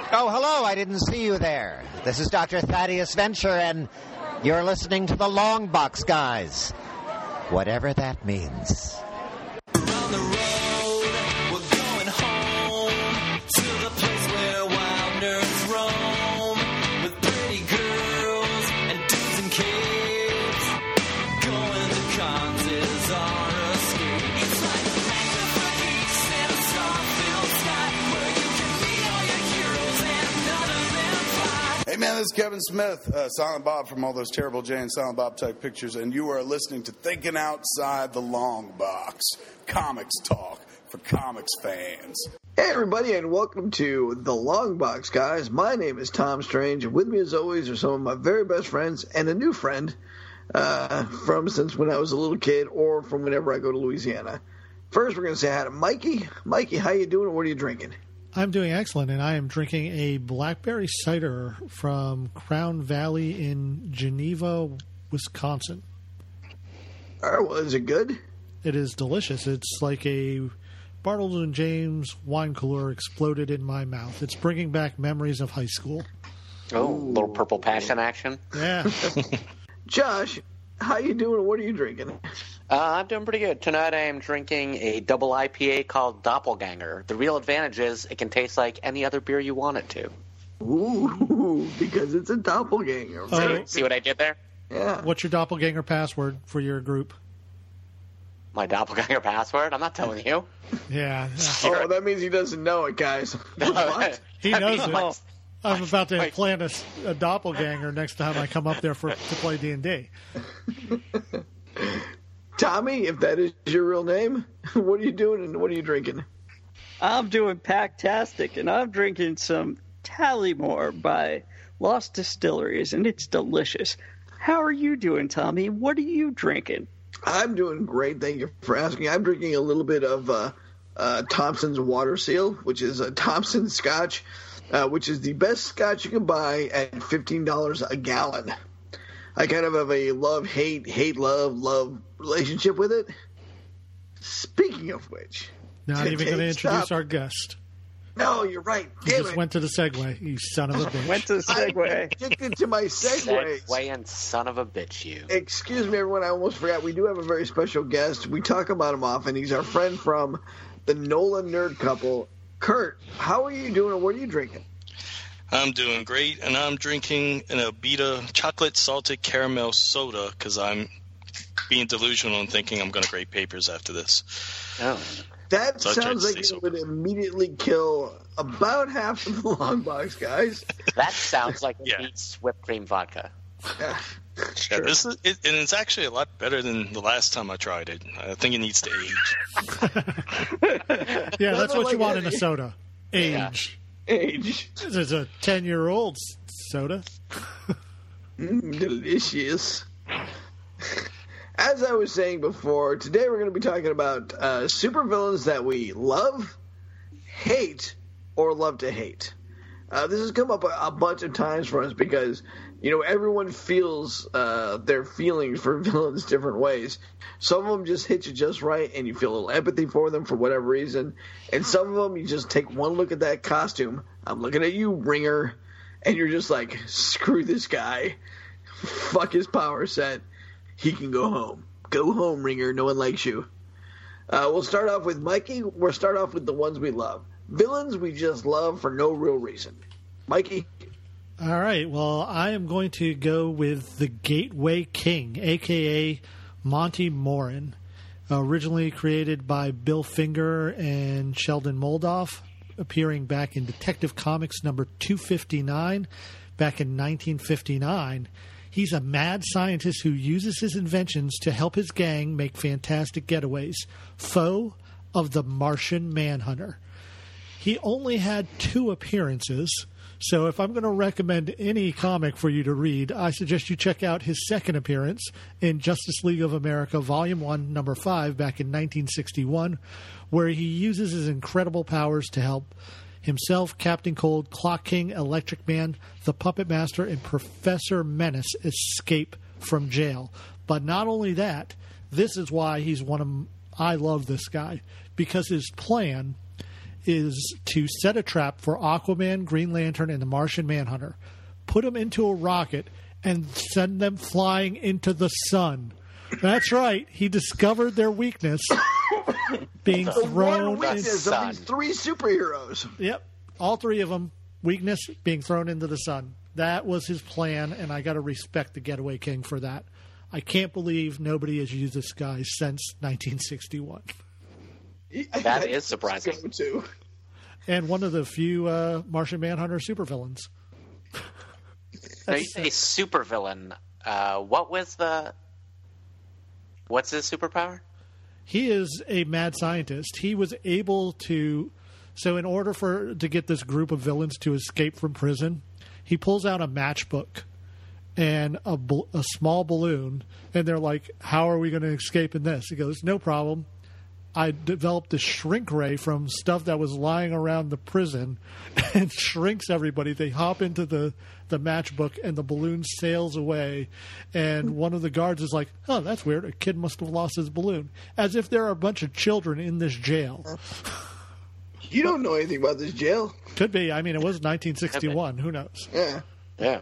Oh, hello, I didn't see you there. This is Dr. Thaddeus Venture, and you're listening to the Long Box Guys. Whatever that means. Around the road, we're going home to the place where wild nerds roam with pretty girls and dudes and kids. Going to cons is our escape. It's like a magnet for geeks and a star-filled sky where you can meet all your heroes and none of them fly. Hey man, this is Kevin Smith, Silent Bob from all those terrible Jay and Silent Bob type pictures, and you are listening to Thinking Outside the Long Box, comics talk for comics fans. Hey everybody, and welcome to the Long Box Guys. My name is Tom Strange, and with me as always are some of my very best friends and a new friend from since when I was a little kid or from whenever I go to Louisiana. First, we're going to say hi to Mikey. Mikey, how you doing, and what are you drinking? I'm doing excellent, and I am drinking a blackberry cider from Crown Valley in Geneva, Wisconsin. All right, well, is it good? It is delicious. It's like a Bartles & James wine cooler exploded in my mouth. It's bringing back memories of high school. Oh, a little purple passion action. Yeah. Josh, how you doing, and what are you drinking? I'm doing pretty good. Tonight I am drinking a double IPA called Doppelganger. The real advantage is it can taste like any other beer you want it to. Ooh, because it's a doppelganger. Right? See what I did there? Yeah. What's your doppelganger password for your group? My doppelganger password? I'm not telling you. Yeah. Oh, that means he doesn't know it, guys. What? He knows it. I'm about to implant a doppelganger next time I come up there to play D&D. Tommy, if that is your real name, what are you doing and what are you drinking? I'm doing Packtastic, and I'm drinking some Tallymore by Lost Distilleries, and it's delicious. How are you doing, Tommy? What are you drinking? I'm doing great. Thank you for asking. I'm drinking a little bit of Thompson's Water Seal, which is a Thompson Scotch, which is the best Scotch you can buy at $15 a gallon. I kind of have a love-hate, love relationship with it. Speaking of which... Not even going to introduce our guest. No, you're right. You just went to the segue, you son of a bitch. Went to the segue. I'm addicted to my segues. Segwaying son of a bitch, you. Excuse me, everyone. I almost forgot. We do have a very special guest. We talk about him often. He's our friend from the Nolan Nerd Couple. Kurt, how are you doing and what are you drinking? I'm doing great, and I'm drinking an Abita chocolate salted caramel soda because I'm being delusional and thinking I'm going to grade papers after this. Oh. That sounds like it would immediately kill about half of the Long Box Guys. That sounds like it needs whipped cream vodka. Yeah, this is, and it's actually a lot better than the last time I tried it. I think it needs to age. Yeah, that's what you want in a soda. Age. Yeah. Age. This is a 10-year-old soda. Delicious. As I was saying before, today we're going to be talking about supervillains that we love, hate, or love to hate. This has come up a bunch of times for us because, you know, everyone feels their feelings for villains different ways. Some of them just hit you just right and you feel a little empathy for them for whatever reason. And some of them, you just take one look at that costume. I'm looking at you, Ringer, and you're just like, screw this guy. Fuck his power set. He can go home. Go home, Ringer. No one likes you. We'll start off with Mikey. We'll start off with the ones we love. Villains we just love for no real reason. Mikey? All right. Well, I am going to go with the Gateway King, a.k.a. Monty Morin. Originally created by Bill Finger and Sheldon Moldoff, appearing back in Detective Comics number 259 back in 1959. He's a mad scientist who uses his inventions to help his gang make fantastic getaways. Foe of the Martian Manhunter. He only had 2 appearances, so if I'm going to recommend any comic for you to read, I suggest you check out his second appearance in Justice League of America, Volume 1, Number 5, back in 1961, where he uses his incredible powers to help himself, Captain Cold, Clock King, Electric Man, the Puppet Master, and Professor Menace escape from jail. But not only that, this is why I love this guy, because his plan is to set a trap for Aquaman, Green Lantern, and the Martian Manhunter, put them into a rocket, and send them flying into the sun. That's right. He discovered their weakness being The thrown one weakness into of these three superheroes. Yep. All three of them, weakness being thrown into the sun. That was his plan, and I got to respect the Getaway King for that. I can't believe nobody has used this guy since 1961. That is surprising. Too. And one of the few Martian Manhunter supervillains. Now you say supervillain. What's his superpower? He is a mad scientist. He was able to... So in order to get this group of villains to escape from prison, he pulls out a matchbook and a small balloon, and they're like, how are we going to escape in this? He goes, no problem. I developed a shrink ray from stuff that was lying around the prison and shrinks everybody. They hop into the matchbook, and the balloon sails away. And one of the guards is like, oh, that's weird. A kid must have lost his balloon. As if there are a bunch of children in this jail. You don't know anything about this jail. Could be. I mean, it was 1961. Who knows? Yeah. Yeah.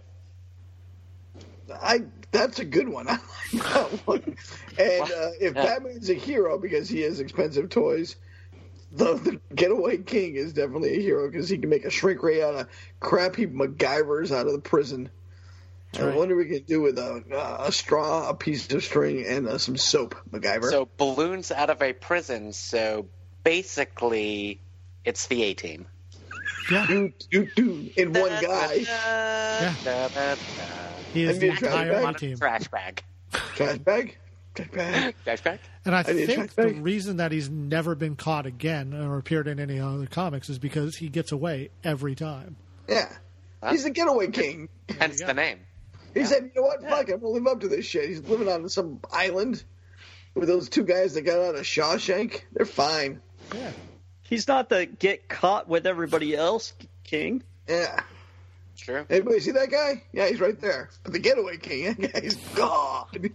That's a good one. I like that one. And if Batman's a hero because he has expensive toys, the Getaway King is definitely a hero because he can make a shrink ray out of crap heap MacGyvers out of the prison. Right. I wonder what we can do with a straw, a piece of string, and some soap, MacGyver. So balloons out of a prison. So basically, it's the A-Team. Yeah. In one guy. Yeah. He is the entire team. Trash bag. Trash bag? Trash bag. Trash bag. And I think the reason that he's never been caught again or appeared in any other comics is because he gets away every time. Yeah. He's the Getaway King. Hence the name. He said, you know what? Fuck, I'm going to live up to this shit. He's living on some island with those two guys that got out of Shawshank. They're fine. Yeah. He's not the get caught with everybody else king. Yeah. Sure. Anybody see that guy? Yeah, he's right there. But the Getaway King, that guy's gone.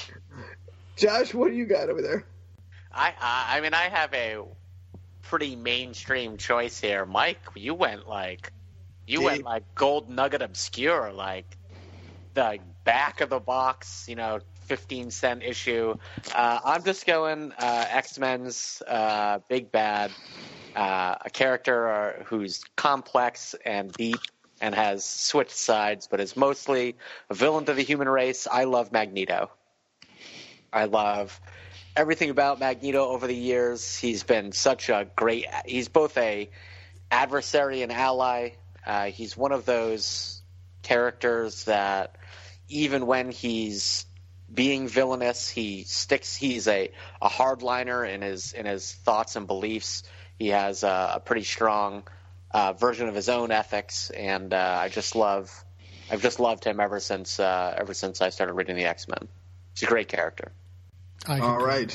Josh, what do you got over there? I mean, I have a pretty mainstream choice here. Mike, you went like gold nugget obscure, like the back of the box, 15-cent issue. I'm just going X-Men's Big Bad, a character who's complex and deep and has switched sides, but is mostly a villain to the human race. I love Magneto. I love everything about Magneto over the years. He's been such a great – he's both a adversary and ally. He's one of those characters that even when he's being villainous, he's a hardliner in his thoughts and beliefs. He has a pretty strong version of his own ethics, and I've just loved him ever since I started reading the X-Men. He's a great character. All right.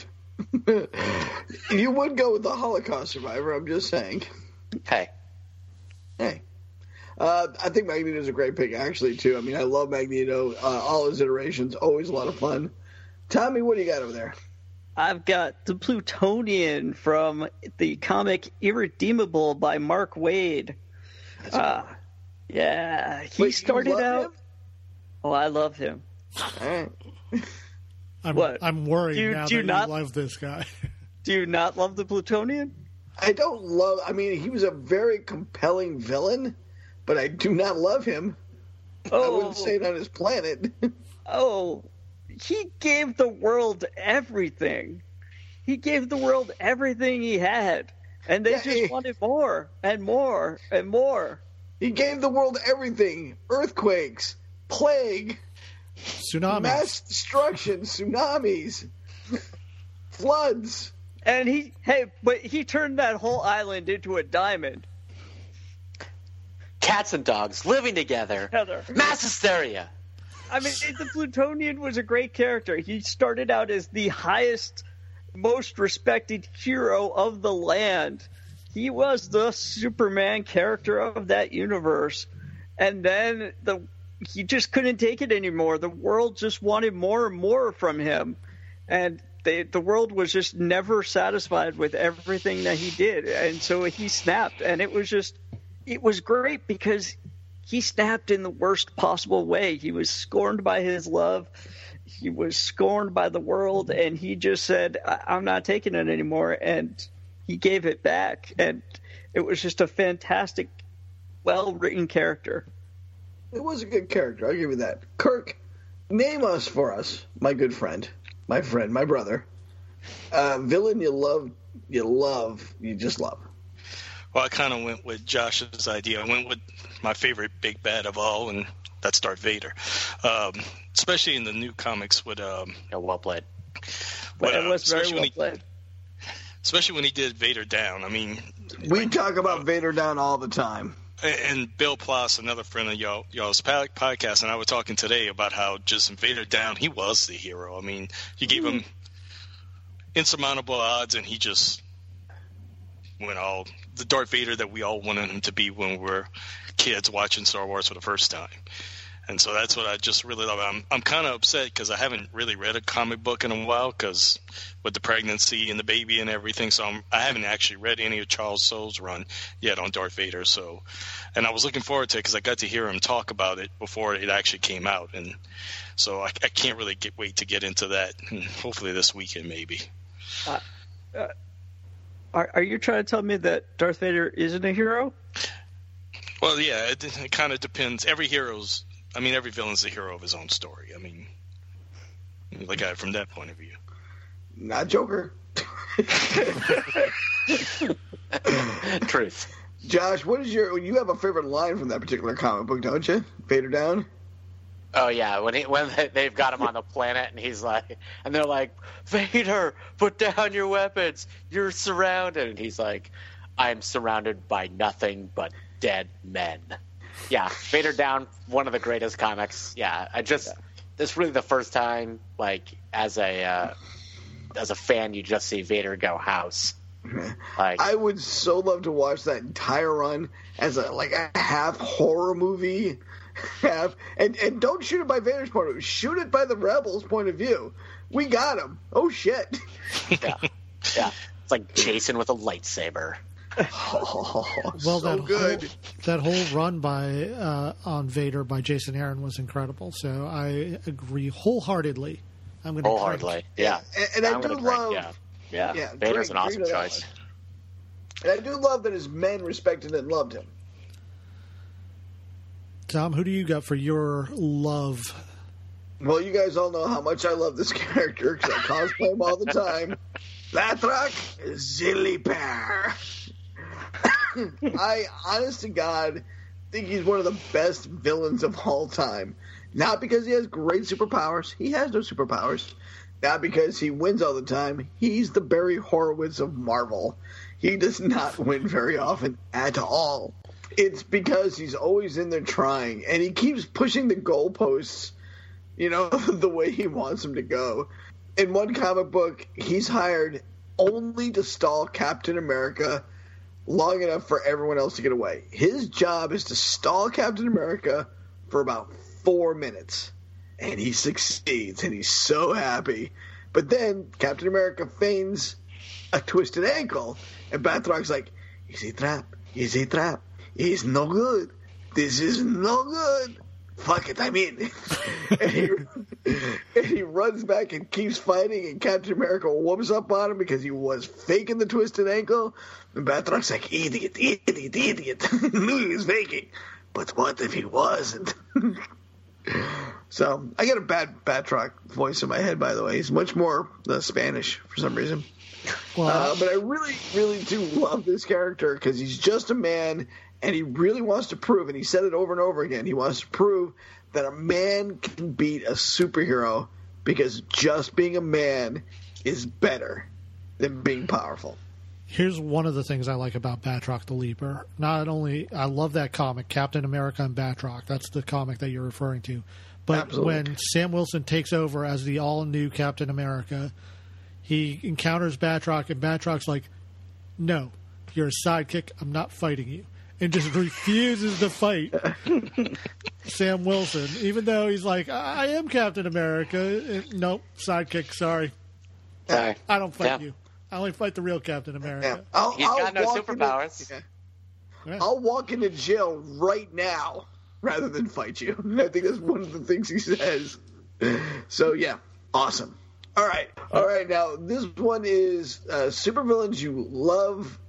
You would go with the Holocaust survivor, I'm just saying. Hey. I think Magneto's a great pick, actually, too. I mean, I love Magneto. All his iterations, always a lot of fun. Tommy, what do you got over there? I've got the Plutonian from the comic Irredeemable by Mark Waid. Yeah, he started out. Him? Oh, I love him. All right. I'm worried now that you love this guy. Do you not love the Plutonian? I don't love. I mean, he was a very compelling villain, but I do not love him. I wouldn't say it on his planet. He gave the world everything. He gave the world everything he had, and they just wanted more and more and more. He gave the world everything: earthquakes, plague, tsunamis, mass destruction, tsunamis, floods. And he turned that whole island into a diamond. Cats and dogs living together. Mass hysteria. I mean, the Plutonian was a great character. He started out as the highest, most respected hero of the land. He was the Superman character of that universe. And then he just couldn't take it anymore. The world just wanted more and more from him. And the world was just never satisfied with everything that he did, and so he snapped, and it was great because he snapped in the worst possible way. He was scorned by his love, he was scorned by the world, and he just said, I'm not taking it anymore, and he gave it back, and it was just a fantastic, well-written character. It was a good character, I'll give you that. Kirk, name us for us, my good friend, my brother, villain you just love. Well, I kind of went with Josh's idea. I went with my favorite big bad of all, and that's Darth Vader. Especially in the new comics with well played. But it was very well played. Especially when he did Vader Down. I mean, we talk about Vader Down all the time. And Bill Ploss, another friend of y'all's podcast, and I were talking today about how just in Vader Down, he was the hero. I mean, you gave him insurmountable odds, and he just went all the Darth Vader that we all wanted him to be when we were kids watching Star Wars for the first time. And so that's what I just really love. I'm kind of upset because I haven't really read a comic book in a while because with the pregnancy and the baby and everything. So I haven't actually read any of Charles Soule's run yet on Darth Vader. So, and I was looking forward to it because I got to hear him talk about it before it actually came out. And so I can't really wait to get into that. And hopefully this weekend maybe. Are you trying to tell me that Darth Vader isn't a hero? Well, yeah, it kind of depends. Every villain's the hero of his own story. I mean, look at it from that point of view. Not Joker. Truth. Josh, you have a favorite line from that particular comic book, don't you? Vader Down? Oh yeah, when they've got him on the planet and he's like, and they're like, Vader, put down your weapons, you're surrounded, and he's like, I'm surrounded by nothing but dead men. Yeah, Vader Down, one of the greatest comics. Yeah, this is really the first time, like, as a fan, you just see Vader go house. Like, I would so love to watch that entire run as a half horror movie. And don't shoot it by Vader's point of view. Shoot it by the Rebels' point of view. We got him. Oh, shit. Yeah. It's like Jason with a lightsaber. Oh, well, so good. That whole run on Vader by Jason Aaron was incredible. So I agree wholeheartedly. I'm going to wholeheartedly, yeah. And I do love, yeah. Vader's an awesome choice. And I do love that his men respected and loved him. Tom, who do you got for your love? Well, you guys all know how much I love this character because I cosplay him all the time. Batroc Zilliper. I, honest to God, think he's one of the best villains of all time. Not because he has great superpowers. He has no superpowers. Not because he wins all the time. He's the Barry Horowitz of Marvel. He does not win very often at all. It's because he's always in there trying, and he keeps pushing the goalposts, the way he wants them to go. In one comic book, he's hired only to stall Captain America long enough for everyone else to get away. His job is to stall Captain America for about 4 minutes, and he succeeds, and he's so happy. But then Captain America feigns a twisted ankle, and Batroc's like, easy trap, he's no good, this is no good, fuck it, I'm in. and he runs back and keeps fighting, and Captain America whoops up on him because he was faking the twisted ankle, and Batroc's like, idiot, knew he was faking, but what if he wasn't? So, I get a bad Batroc voice in my head, by the way. He's much more Spanish for some reason. Well, but I really, really do love this character because he's just a man, and he really wants to prove, and he said it over and over again, he wants to prove that a man can beat a superhero because just being a man is better than being powerful. Here's one of the things I like about Batroc the Leaper. Not only, I love that comic, Captain America and Batroc. That's the comic that you're referring to. But Absolutely. When Sam Wilson takes over as the all-new Captain America, he encounters Batroc, and Batroc's like, no, you're a sidekick, I'm not fighting you. And just refuses to fight Sam Wilson, even though he's like, I am Captain America. Nope, sidekick, sorry. Sorry. I don't fight Yeah. you. I only fight the real Captain Yeah. America. He's got no walk superpowers. Yeah. I'll walk into jail right now rather than fight you. I think that's one of the things he says. So, yeah, awesome. All right. Now, this one is supervillains you love.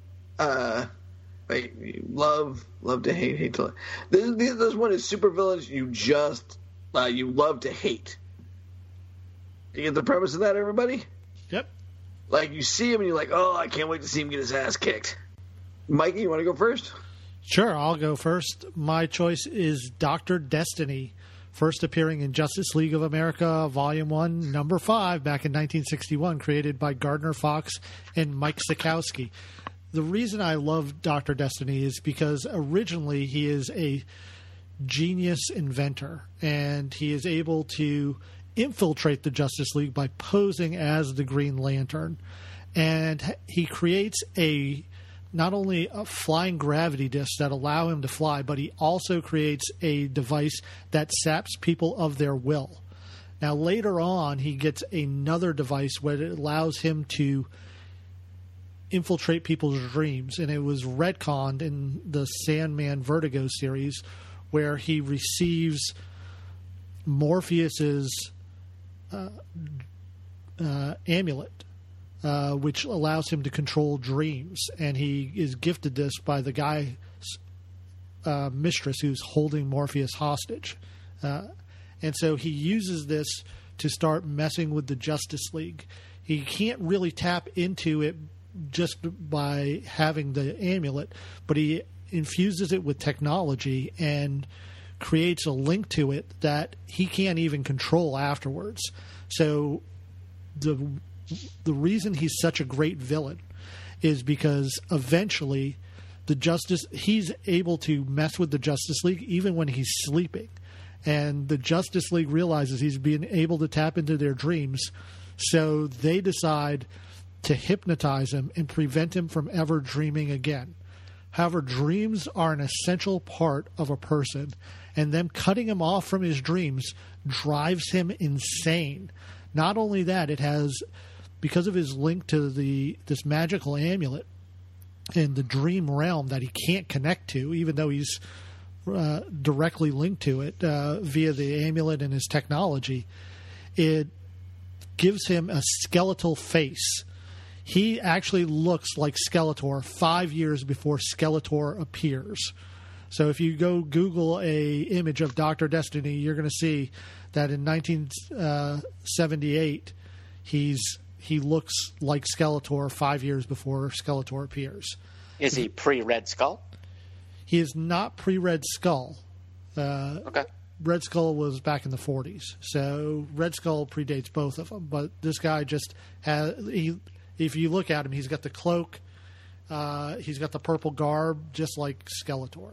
You love to hate to love. This one is supervillains you just you love to hate. You get the premise of that, everybody? Yep. Like, you see him and you're like, oh, I can't wait to see him get his ass kicked. Mikey, you want to go first? Sure, I'll go first. My choice is Dr. Destiny, first appearing in Justice League of America, Volume 1, Number 5, back in 1961, created by Gardner Fox and Mike Sikowski. The reason I love Dr. Destiny is because originally he is a genius inventor, and he is able to infiltrate the Justice League by posing as the Green Lantern. And he creates not only a flying gravity disc that allow him to fly, but he also creates a device that saps people of their will. Now, later on, he gets another device where it allows him to infiltrate people's dreams, and it was retconned in the Sandman Vertigo series, where he receives Morpheus's amulet, which allows him to control dreams, and he is gifted this by the guy's mistress who's holding Morpheus hostage, and so he uses this to start messing with the Justice League. He can't really tap into it just by having the amulet, but he infuses it with technology and creates a link to it that he can't even control afterwards. So the reason he's such a great villain is because eventually he's able to mess with the Justice League even when he's sleeping. And the Justice League realizes he's being able to tap into their dreams, so they decide to hypnotize him and prevent him from ever dreaming again. However, dreams are an essential part of a person, and them cutting him off from his dreams drives him insane. Not only that, it has, because of his link to this magical amulet and the dream realm that he can't connect to, even though he's directly linked to it via the amulet and his technology, it gives him a skeletal face. He actually looks like Skeletor 5 years before Skeletor appears. So if you go Google a image of Dr. Destiny, you're going to see that in 1978, he looks like Skeletor 5 years before Skeletor appears. Is he pre-Red Skull? He is not pre-Red Skull. Okay. Red Skull was back in the 40s. So Red Skull predates both of them. But this guy just has... If you look at him, he's got the cloak. He's got the purple garb, just like Skeletor.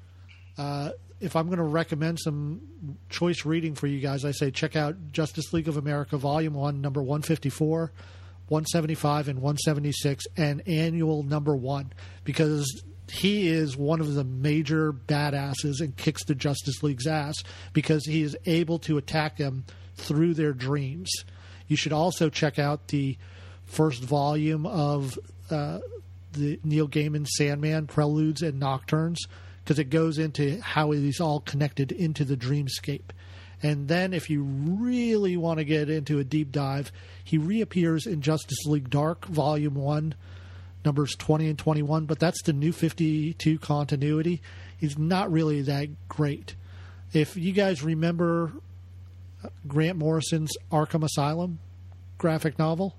If I'm going to recommend some choice reading for you guys, I say check out Justice League of America, Volume 1, number 154, 175, and 176, and annual number 1, because he is one of the major badasses and kicks the Justice League's ass because he is able to attack them through their dreams. You should also check out the first volume of the Neil Gaiman Sandman, Preludes and Nocturnes, because it goes into how he's all connected into the dreamscape. And then if you really want to get into a deep dive, he reappears in Justice League Dark, Volume 1, numbers 20 and 21, but that's the New 52 continuity. He's not really that great. If you guys remember Grant Morrison's Arkham Asylum graphic novel,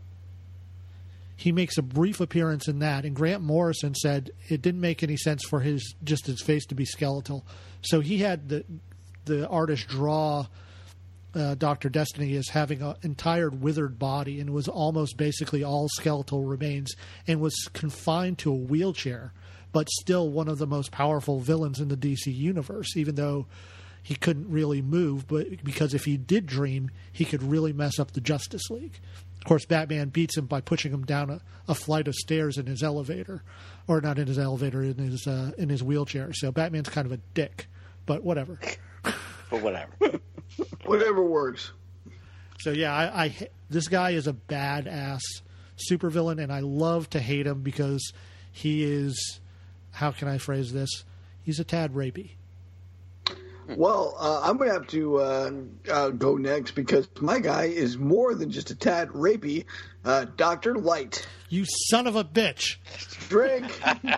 he makes a brief appearance in that, and Grant Morrison said it didn't make any sense for his face to be skeletal. So he had the artist draw Dr. Destiny as having an entire withered body and was almost basically all skeletal remains and was confined to a wheelchair, but still one of the most powerful villains in the DC universe, even though he couldn't really move, but because if he did dream, he could really mess up the Justice League. Of course, Batman beats him by pushing him down a flight of stairs in his elevator, or not in his elevator, in his wheelchair. So Batman's kind of a dick, but whatever. But whatever. Whatever works. So yeah, this guy is a badass supervillain, and I love to hate him because he is, how can I phrase this? He's a tad rapey. Well, I'm going to have to go next because my guy is more than just a tad rapey. Dr. Light. You son of a bitch. Drink.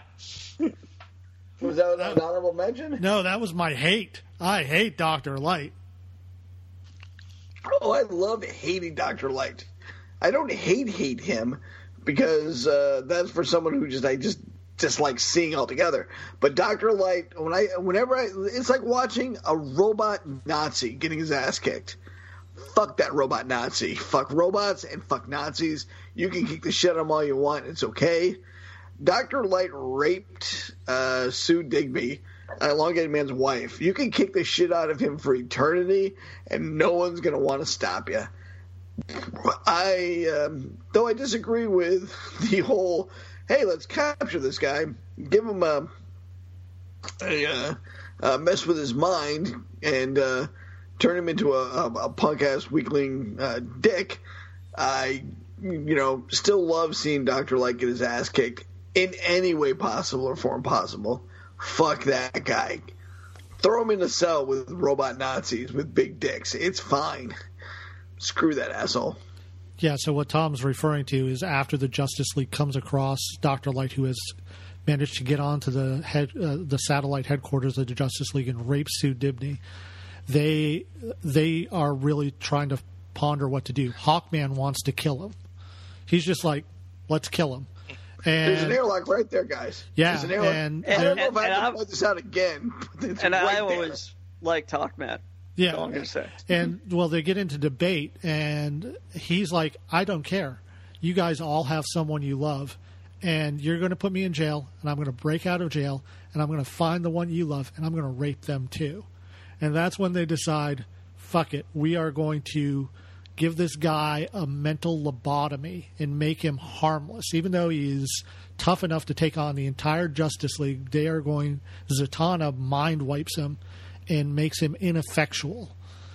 Was that an honorable mention? No, that was my hate. I hate Dr. Light. Oh, I love hating Dr. Light. I don't hate him because that's for someone who I just dislike seeing altogether. But Dr. Light, it's like watching a robot Nazi getting his ass kicked. Fuck that robot Nazi. Fuck robots and fuck Nazis. You can kick the shit out of them all you want. It's okay. Dr. Light raped Sue Digby, an elongated man's wife. You can kick the shit out of him for eternity, and no one's going to want to stop you. Though I disagree with the whole, hey, let's capture this guy, give him a mess with his mind, and turn him into a punk-ass weakling dick. I, still love seeing Dr. Light get his ass kicked in any way possible or form possible. Fuck that guy. Throw him in a cell with robot Nazis with big dicks. It's fine. Screw that asshole. Yeah, so what Tom's referring to is after the Justice League comes across Dr. Light, who has managed to get onto the satellite headquarters of the Justice League and rape Sue Dibney, they are really trying to ponder what to do. Hawkman wants to kill him. He's just like, let's kill him. And there's an airlock right there, guys. Yeah, there's an airlock. and I don't know if I have to point this out again. And I always liked Hawkman. Yeah, I'm going to say. And well, they get into debate, and he's like, "I don't care. You guys all have someone you love, and you're going to put me in jail, and I'm going to break out of jail, and I'm going to find the one you love, and I'm going to rape them too." And that's when they decide, "Fuck it, we are going to give this guy a mental lobotomy and make him harmless. Even though he's tough enough to take on the entire Justice League, Zatanna mind wipes him and makes him ineffectual."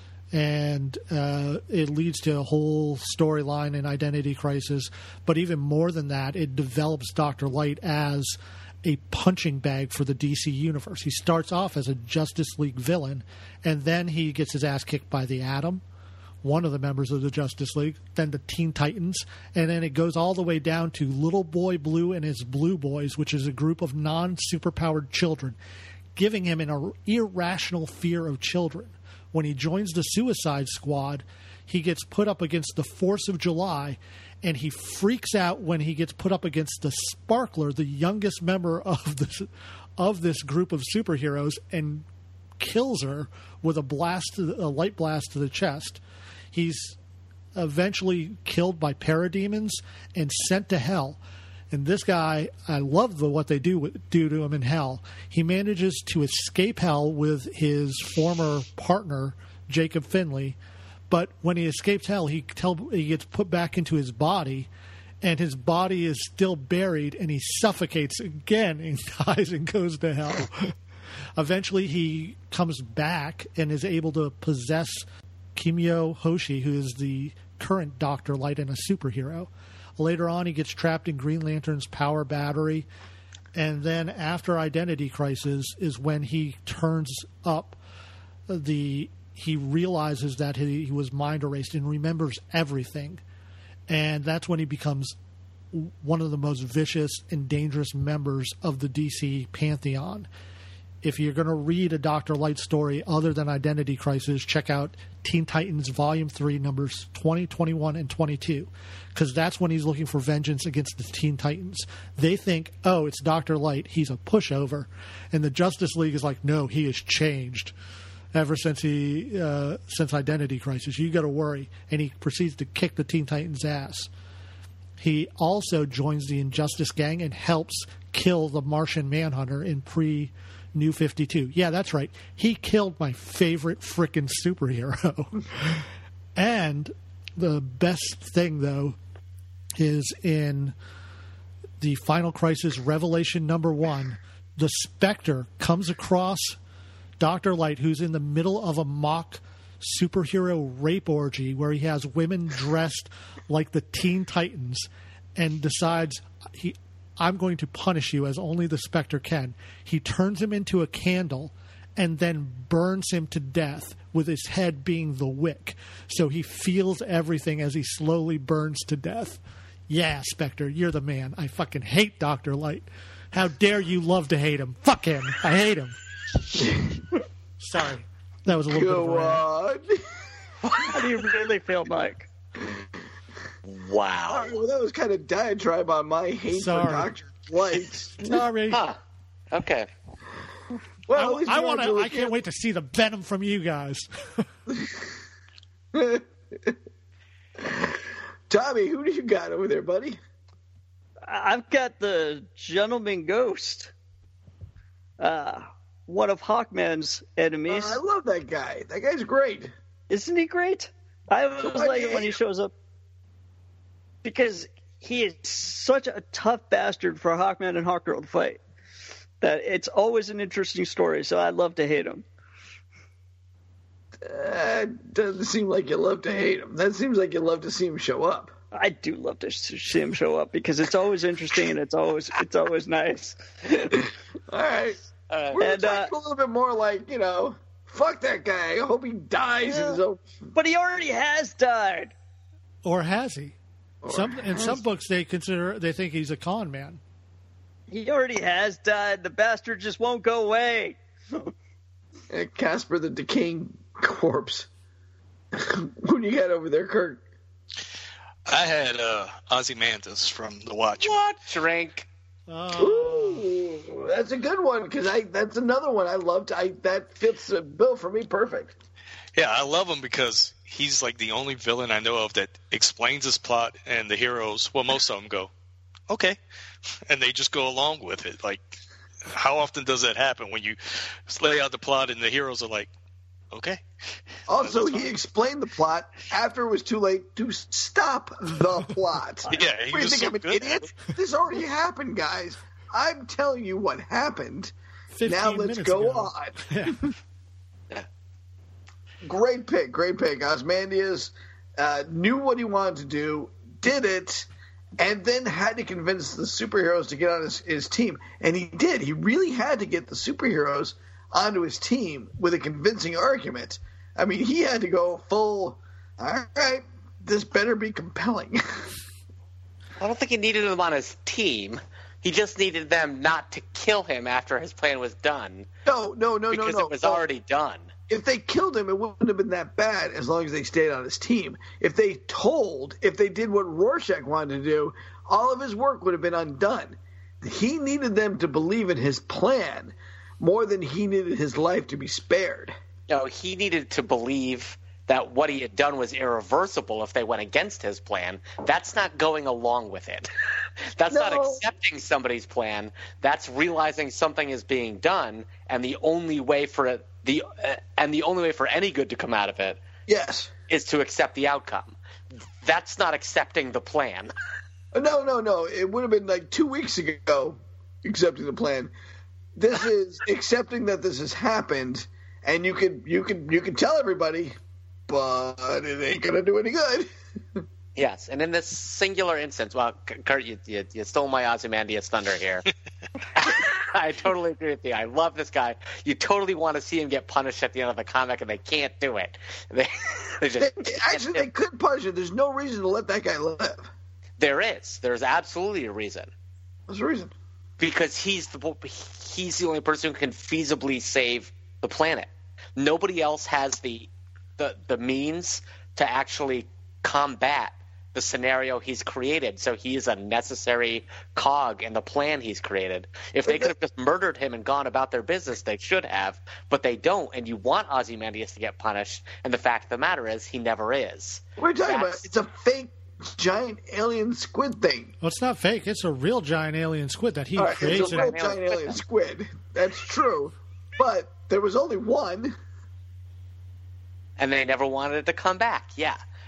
And it leads to a whole storyline and identity crisis. But even more than that, it develops Dr. Light as a punching bag for the DC Universe. He starts off as a Justice League villain, and then he gets his ass kicked by the Atom, one of the members of the Justice League, then the Teen Titans, and then it goes all the way down to Little Boy Blue and his Blue Boys, which is a group of non-superpowered children, giving him an irrational fear of children. When he joins the Suicide Squad, he gets put up against the Force of July, and he freaks out when he gets put up against the Sparkler, the youngest member of this group of superheroes, and kills her with a light blast to the chest. He's eventually killed by parademons and sent to hell. And this guy, I love what they do to him in hell. He manages to escape hell with his former partner, Jacob Finley. But when he escapes hell, he gets put back into his body, and his body is still buried, and he suffocates again and dies and goes to hell. Eventually, he comes back and is able to possess Kimio Hoshi, who is the current Dr. Light and a superhero. Later on, he gets trapped in Green Lantern's power battery. And then after Identity Crisis is when he turns up he realizes that he was mind erased and remembers everything. And that's when he becomes one of the most vicious and dangerous members of the DC pantheon. If you're going to read a Dr. Light story other than Identity Crisis, check out Teen Titans Volume 3, numbers 20, 21, and 22, because that's when he's looking for vengeance against the Teen Titans. They think, oh, it's Dr. Light, he's a pushover. And the Justice League is like, no, he has changed ever since Identity Crisis. You got to worry. And he proceeds to kick the Teen Titans' ass. He also joins the Injustice Gang and helps kill the Martian Manhunter in New 52. Yeah, that's right. He killed my favorite frickin' superhero. And the best thing, though, is in the Final Crisis Revelation #1, the Spectre comes across Dr. Light, who's in the middle of a mock superhero rape orgy where he has women dressed like the Teen Titans and decides I'm going to punish you as only the Spectre can. He turns him into a candle and then burns him to death with his head being the wick. So he feels everything as he slowly burns to death. Yeah, Spectre, you're the man. I fucking hate Dr. Light. How dare you love to hate him? Fuck him. I hate him. Sorry. That was a little bit of a rant. How do you really feel, Mike? Wow. All right, well, that was kind of diatribe on my hate for Dr. Light. Sorry. Huh. Okay. Well, at least you don't have to I look can't wait to see the venom from you guys. Tommy, who do you got over there, buddy? I've got the Gentleman Ghost. One of Hawkman's enemies. I love that guy. That guy's great. Isn't he great? I always like it when he shows up. Because he is such a tough bastard for Hawkman and Hawkgirl to fight. That it's always an interesting story, so I love to hate him. Doesn't seem like you love to hate him. That seems like you love to see him show up. I do love to see him show up because it's always interesting and it's always nice. All right. We're going to talk a little bit more like, fuck that guy. I hope he dies in his own... But he already has died. Or has he? In some books, they think he's a con man. He already has died. The bastard just won't go away. Casper the decaying corpse. Who do you got over there, Kurt? I had Ozymandias from The Watch. What? Drink. Ooh, that's a good one because that's another one I loved. That fits the bill for me perfect. Yeah, I love him because he's like the only villain I know of that explains his plot, and the heroes, well, most of them go, okay, and they just go along with it. Like, how often does that happen when you lay out the plot and the heroes are like, okay. Also, he explained the plot after it was too late to stop the plot. Yeah, he was so I'm an good. idiot? This already happened, guys. I'm telling you what happened. 15 Now let's minutes go ago. on. Great pick. Ozymandias knew what he wanted to do, did it, and then had to convince the superheroes to get on his team. And he did. He really had to get the superheroes onto his team with a convincing argument. I mean, he had to go full, all right, this better be compelling. I don't think he needed them on his team. He just needed them not to kill him after his plan was done. No. Because it was already done. If they killed him, it wouldn't have been that bad as long as they stayed on his team. If they did what Rorschach wanted to do, all of his work would have been undone. He needed them to believe in his plan more than he needed his life to be spared. No, he needed to believe that what he had done was irreversible if they went against his plan. That's not going along with it. That's not accepting somebody's plan. That's realizing something is being done, and the only way for any good to come out of it, yes, is to accept the outcome. That's not accepting the plan. No. It would have been like 2 weeks ago accepting the plan. This is accepting that this has happened, and you can tell everybody, but it ain't gonna do any good. Yes, and in this singular instance, well, Kurt, you stole my Ozymandias thunder here. I totally agree with you. I love this guy. You totally want to see him get punished at the end of the comic, and they can't do it. They could punish it. There's no reason to let that guy live. There is. There's absolutely a reason. What's the reason? Because he's the only person who can feasibly save the planet. Nobody else has the means to actually combat the scenario he's created. So he is a necessary cog in the plan he's created. If they could have just murdered him and gone about their business, they should have, but they don't. And you want Ozymandias to get punished, and the fact of the matter is he never is. What are you talking about? It's a fake giant alien squid thing. Well, it's not fake. It's a real giant alien squid that he creates. It's a real giant alien squid. That's true. But there was only one. And they never wanted it to come back, yeah.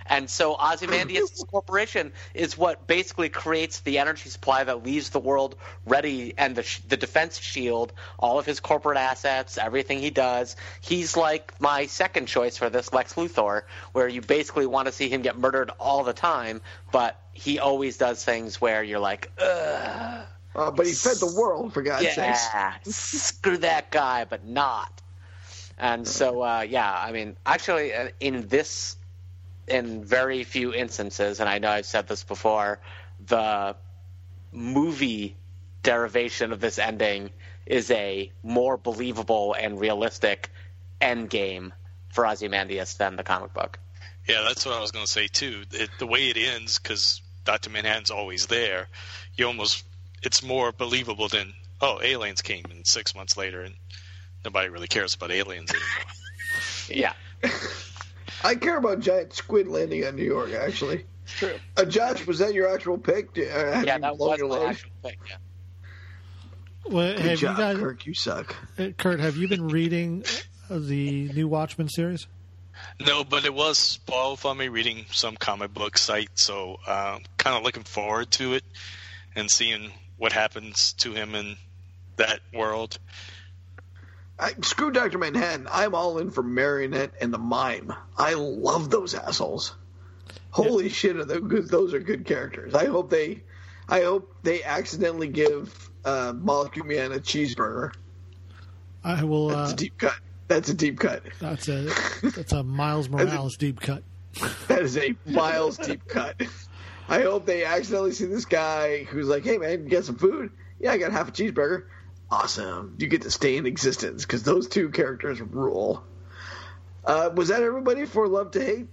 And so Ozymandias' corporation is what basically creates the energy supply that leaves the world ready, and the defense shield, all of his corporate assets, everything he does. He's like my second choice for this Lex Luthor, where you basically want to see him get murdered all the time, but he always does things where you're like, ugh. But he fed the world, for God's sakes. Yeah, screw that guy, but not. And so, I mean, actually, in very few instances, and I know I've said this before, the movie derivation of this ending is a more believable and realistic end game for Ozymandias than the comic book. Yeah, that's what I was going to say, too. The way it ends, because Dr. Manhattan's always there, it's more believable than, aliens came in 6 months later, and nobody really cares about aliens anymore. Yeah. I care about giant squid landing on New York, actually. True. Josh, was that your actual pick? Yeah, that was my actual pick, yeah. Well, Good job, Kirk. You suck. Kurt, have you been reading the new Watchmen series? No, but it was spoiled for me reading some comic book site, so kind of looking forward to it and seeing what happens to him in that world. Screw Dr. Manhattan. I'm all in for Marionette and the Mime. I love those assholes. Holy shit, those are good characters. I hope they accidentally give Molecule Man a cheeseburger. I will. That's a deep cut. That's a deep cut. That's a Miles Morales deep cut. That is a Miles deep cut. I hope they accidentally see this guy who's like, "Hey man, you got some food? Yeah, I got half a cheeseburger. Awesome. You get to stay in existence," because those two characters rule. Was that everybody for Love to Hate?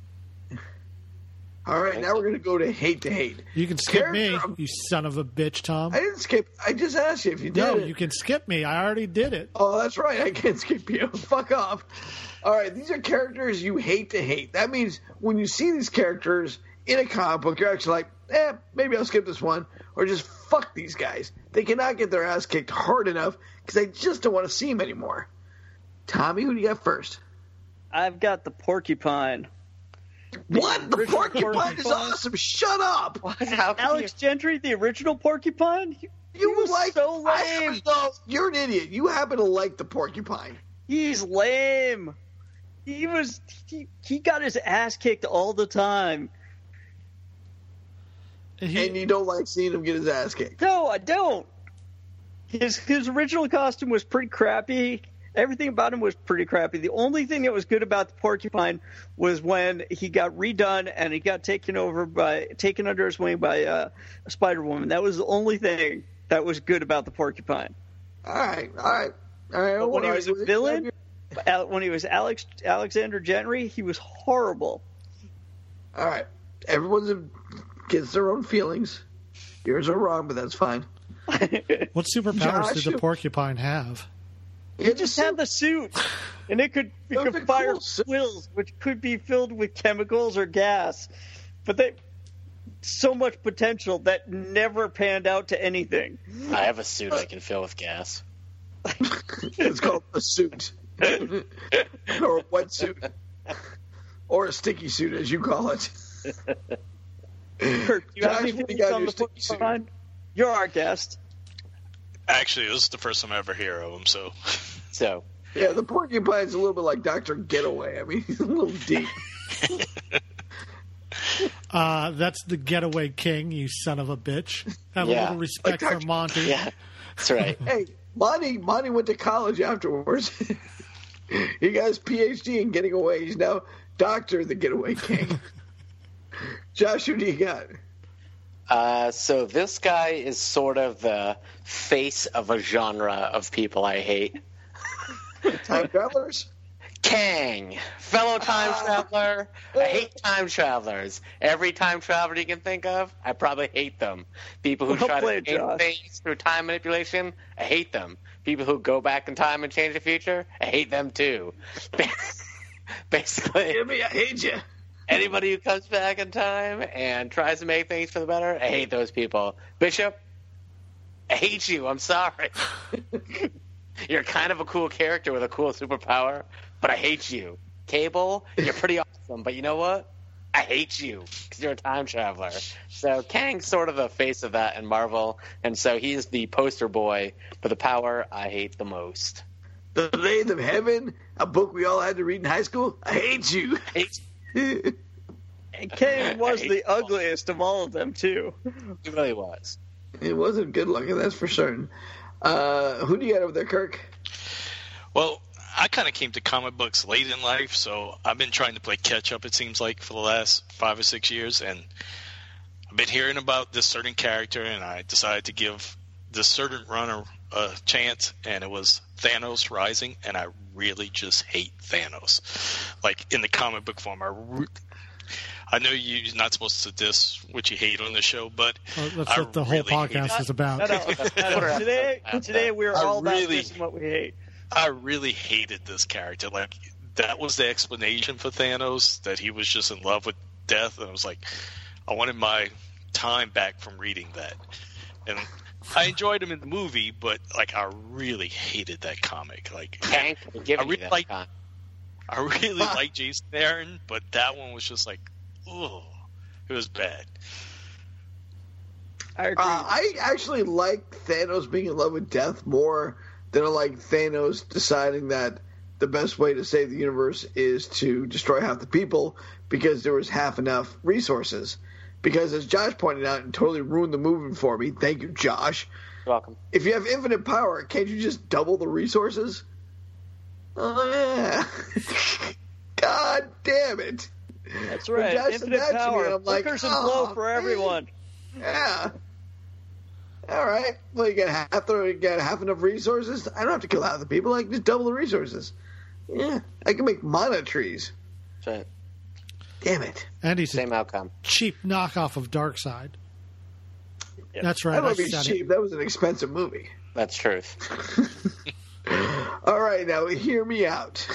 All right, now we're going to go to Hate. You can skip me, you son of a bitch, Tom. I didn't skip. I just asked you if you did No, it. you can skip me. I already did it. Oh, that's right. I can't skip you. Fuck off. All right, these are characters you hate to hate. That means when you see these characters in a comic book, you're actually like, maybe I'll skip this one, or just fuck these guys. They cannot get their ass kicked hard enough because I just don't want to see them anymore. Tommy, who do you got first? I've got the Porcupine. What? The Porcupine is awesome. Shut up. Alex Gentry, the original Porcupine? He was like so lame. No, you're an idiot. You happen to like the Porcupine. He's lame. He got his ass kicked all the time. And you don't like seeing him get his ass kicked? No, I don't. His original costume was pretty crappy. Everything about him was pretty crappy. The only thing that was good about the Porcupine was when he got redone and he got taken under his wing by Spider-Woman. That was the only thing that was good about the Porcupine. All right. But when he was a villain, when he was Alexander Gentry, he was horrible. All right. Everyone gets their own feelings. Yours are wrong, but that's fine. What superpowers did the Porcupine have? He just had the suit, and it could fire squills, which could be filled with chemicals or gas. But so much potential that never panned out to anything. I have a suit I can fill with gas. It's called a suit. Or a wetsuit. Or a sticky suit, as you call it. Kurt, do you have anything on the Porcupine? You're our guest. Actually, this is the first time I ever hear of him, so. Yeah, the Porcupine's a little bit like Dr. Getaway. I mean, he's a little deep. That's the Getaway King, you son of a bitch. Have a little respect for Monty. Yeah, that's right. Hey, Monty went to college afterwards. He got his PhD in getting away. He's now Dr. the Getaway King. Josh, who do you got? So this guy is sort of the face of a genre of people I hate. Time travelers? Kang, fellow time traveler. I hate time travelers. Every time traveler you can think of, I probably hate them. People who try to change things through time manipulation, I hate them. People who go back in time and change the future, I hate them too. Basically, Jimmy, I hate you. Anybody who comes back in time and tries to make things for the better, I hate those people. Bishop, I hate you. I'm sorry. You're kind of a cool character with a cool superpower, but I hate you. Cable, you're pretty awesome, but you know what? I hate you because you're a time traveler. So Kang's sort of the face of that in Marvel, and so he's the poster boy for the power I hate the most. The Lathe of Heaven, a book we all had to read in high school. I hate you. And Kang was the ugliest of all of them, too. He really was. It wasn't good looking, that's for certain. Who do you got over there, Kirk? Well, I kind of came to comic books late in life, so I've been trying to play catch up, it seems like, for the last 5 or 6 years. And I've been hearing about this certain character, and I decided to give this certain runner a chance, and it was Thanos Rising, and I really just hate Thanos. Like, in the comic book form, I know you're not supposed to diss what you hate on the show, but that's what the whole podcast is about. No. Today we're all about dissing what we hate. I really hated this character. Like, that was the explanation for Thanos, that he was just in love with death, and I was like, I wanted my time back from reading that. And I enjoyed him in the movie, but like, I really hated that comic. Like, Kang, I really like Jason Aaron, but that one was just like, oh, it was bad. I agree. I actually like Thanos being in love with death more than I like Thanos deciding that the best way to save the universe is to destroy half the people because there was half enough resources. Because as Josh pointed out and totally ruined the movie for me, thank you, Josh. You're welcome. If you have infinite power, can't you just double the resources? Oh, yeah. God damn it. That's right. Infinite power. I'm like, and blow for everyone. Yeah. All right. Well, you got half enough resources. I don't have to kill half the people. I can just double the resources. Yeah. I can make mana trees. That's right. Damn it. And he's Same outcome. Cheap knockoff of Darkseid. Yep. That's right. That would be cheap. That was an expensive movie. That's truth. All right. Now, hear me out.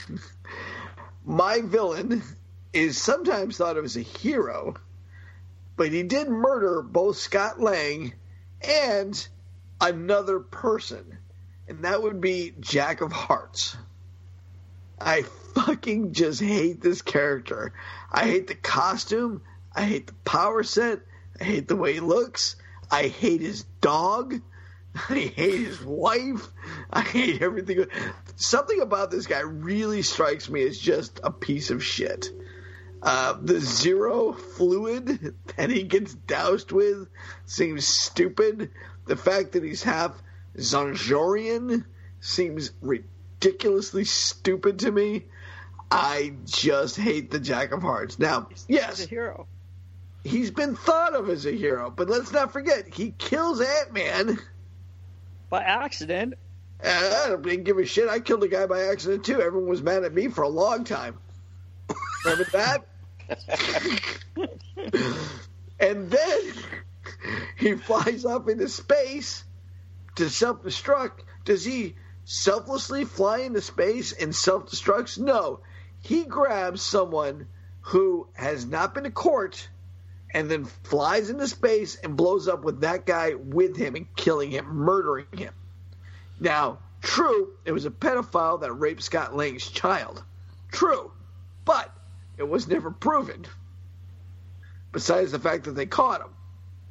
My villain is sometimes thought of as a hero, but he did murder both Scott Lang and another person, and that would be Jack of Hearts. I fucking just hate this character. I hate the costume. I hate the power set. I hate the way he looks. I hate his dog. I hate his wife. I hate everything. Something about this guy really strikes me as just a piece of shit. The zero fluid that he gets doused with seems stupid. The fact that he's half Zonjorian seems ridiculously stupid to me. I just hate the Jack of Hearts. Now, yes, he's a hero. He's been thought of as a hero, but let's not forget, he kills Ant-Man. By accident. I don't give a shit. I killed a guy by accident, too. Everyone was mad at me for a long time. Remember that? And then he flies up into space to self-destruct. Does he selflessly fly into space and self-destructs? No. He grabs someone who has not been to court and then flies into space and blows up with that guy with him and killing him, murdering him. Now, true, it was a pedophile that raped Scott Lang's child. True. But it was never proven. Besides the fact that they caught him.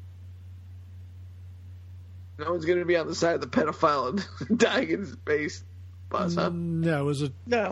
No one's going to be on the side of the pedophile and dying in space. Buzz, huh? No, it was a... No.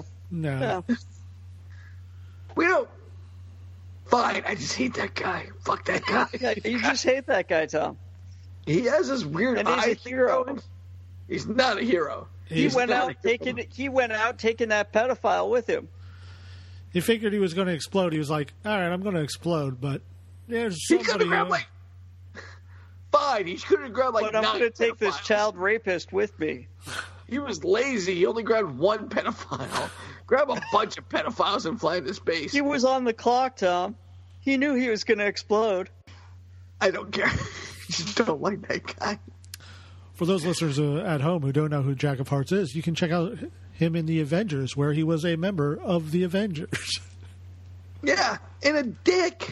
We don't... Fine, I just hate that guy. Fuck that guy. Yeah, you just hate that guy, Tom. He has this weird and he's eye a hero. thing. He's not a hero. He went out taking that pedophile with him. He figured he was going to explode. He was like, all right, I'm going to explode, but there's He somebody... could have grabbed, like... Fine, he could have grabbed, like, but I'm going to take this child rapist with me. He was lazy. He only grabbed one pedophile. Grab a bunch of pedophiles and fly into space. He was on the clock, Tom. He knew he was going to explode. I don't care. I just don't like that guy. For those listeners at home who don't know who Jack of Hearts is, you can check out him in the Avengers, where he was a member of the Avengers. Yeah, and a dick.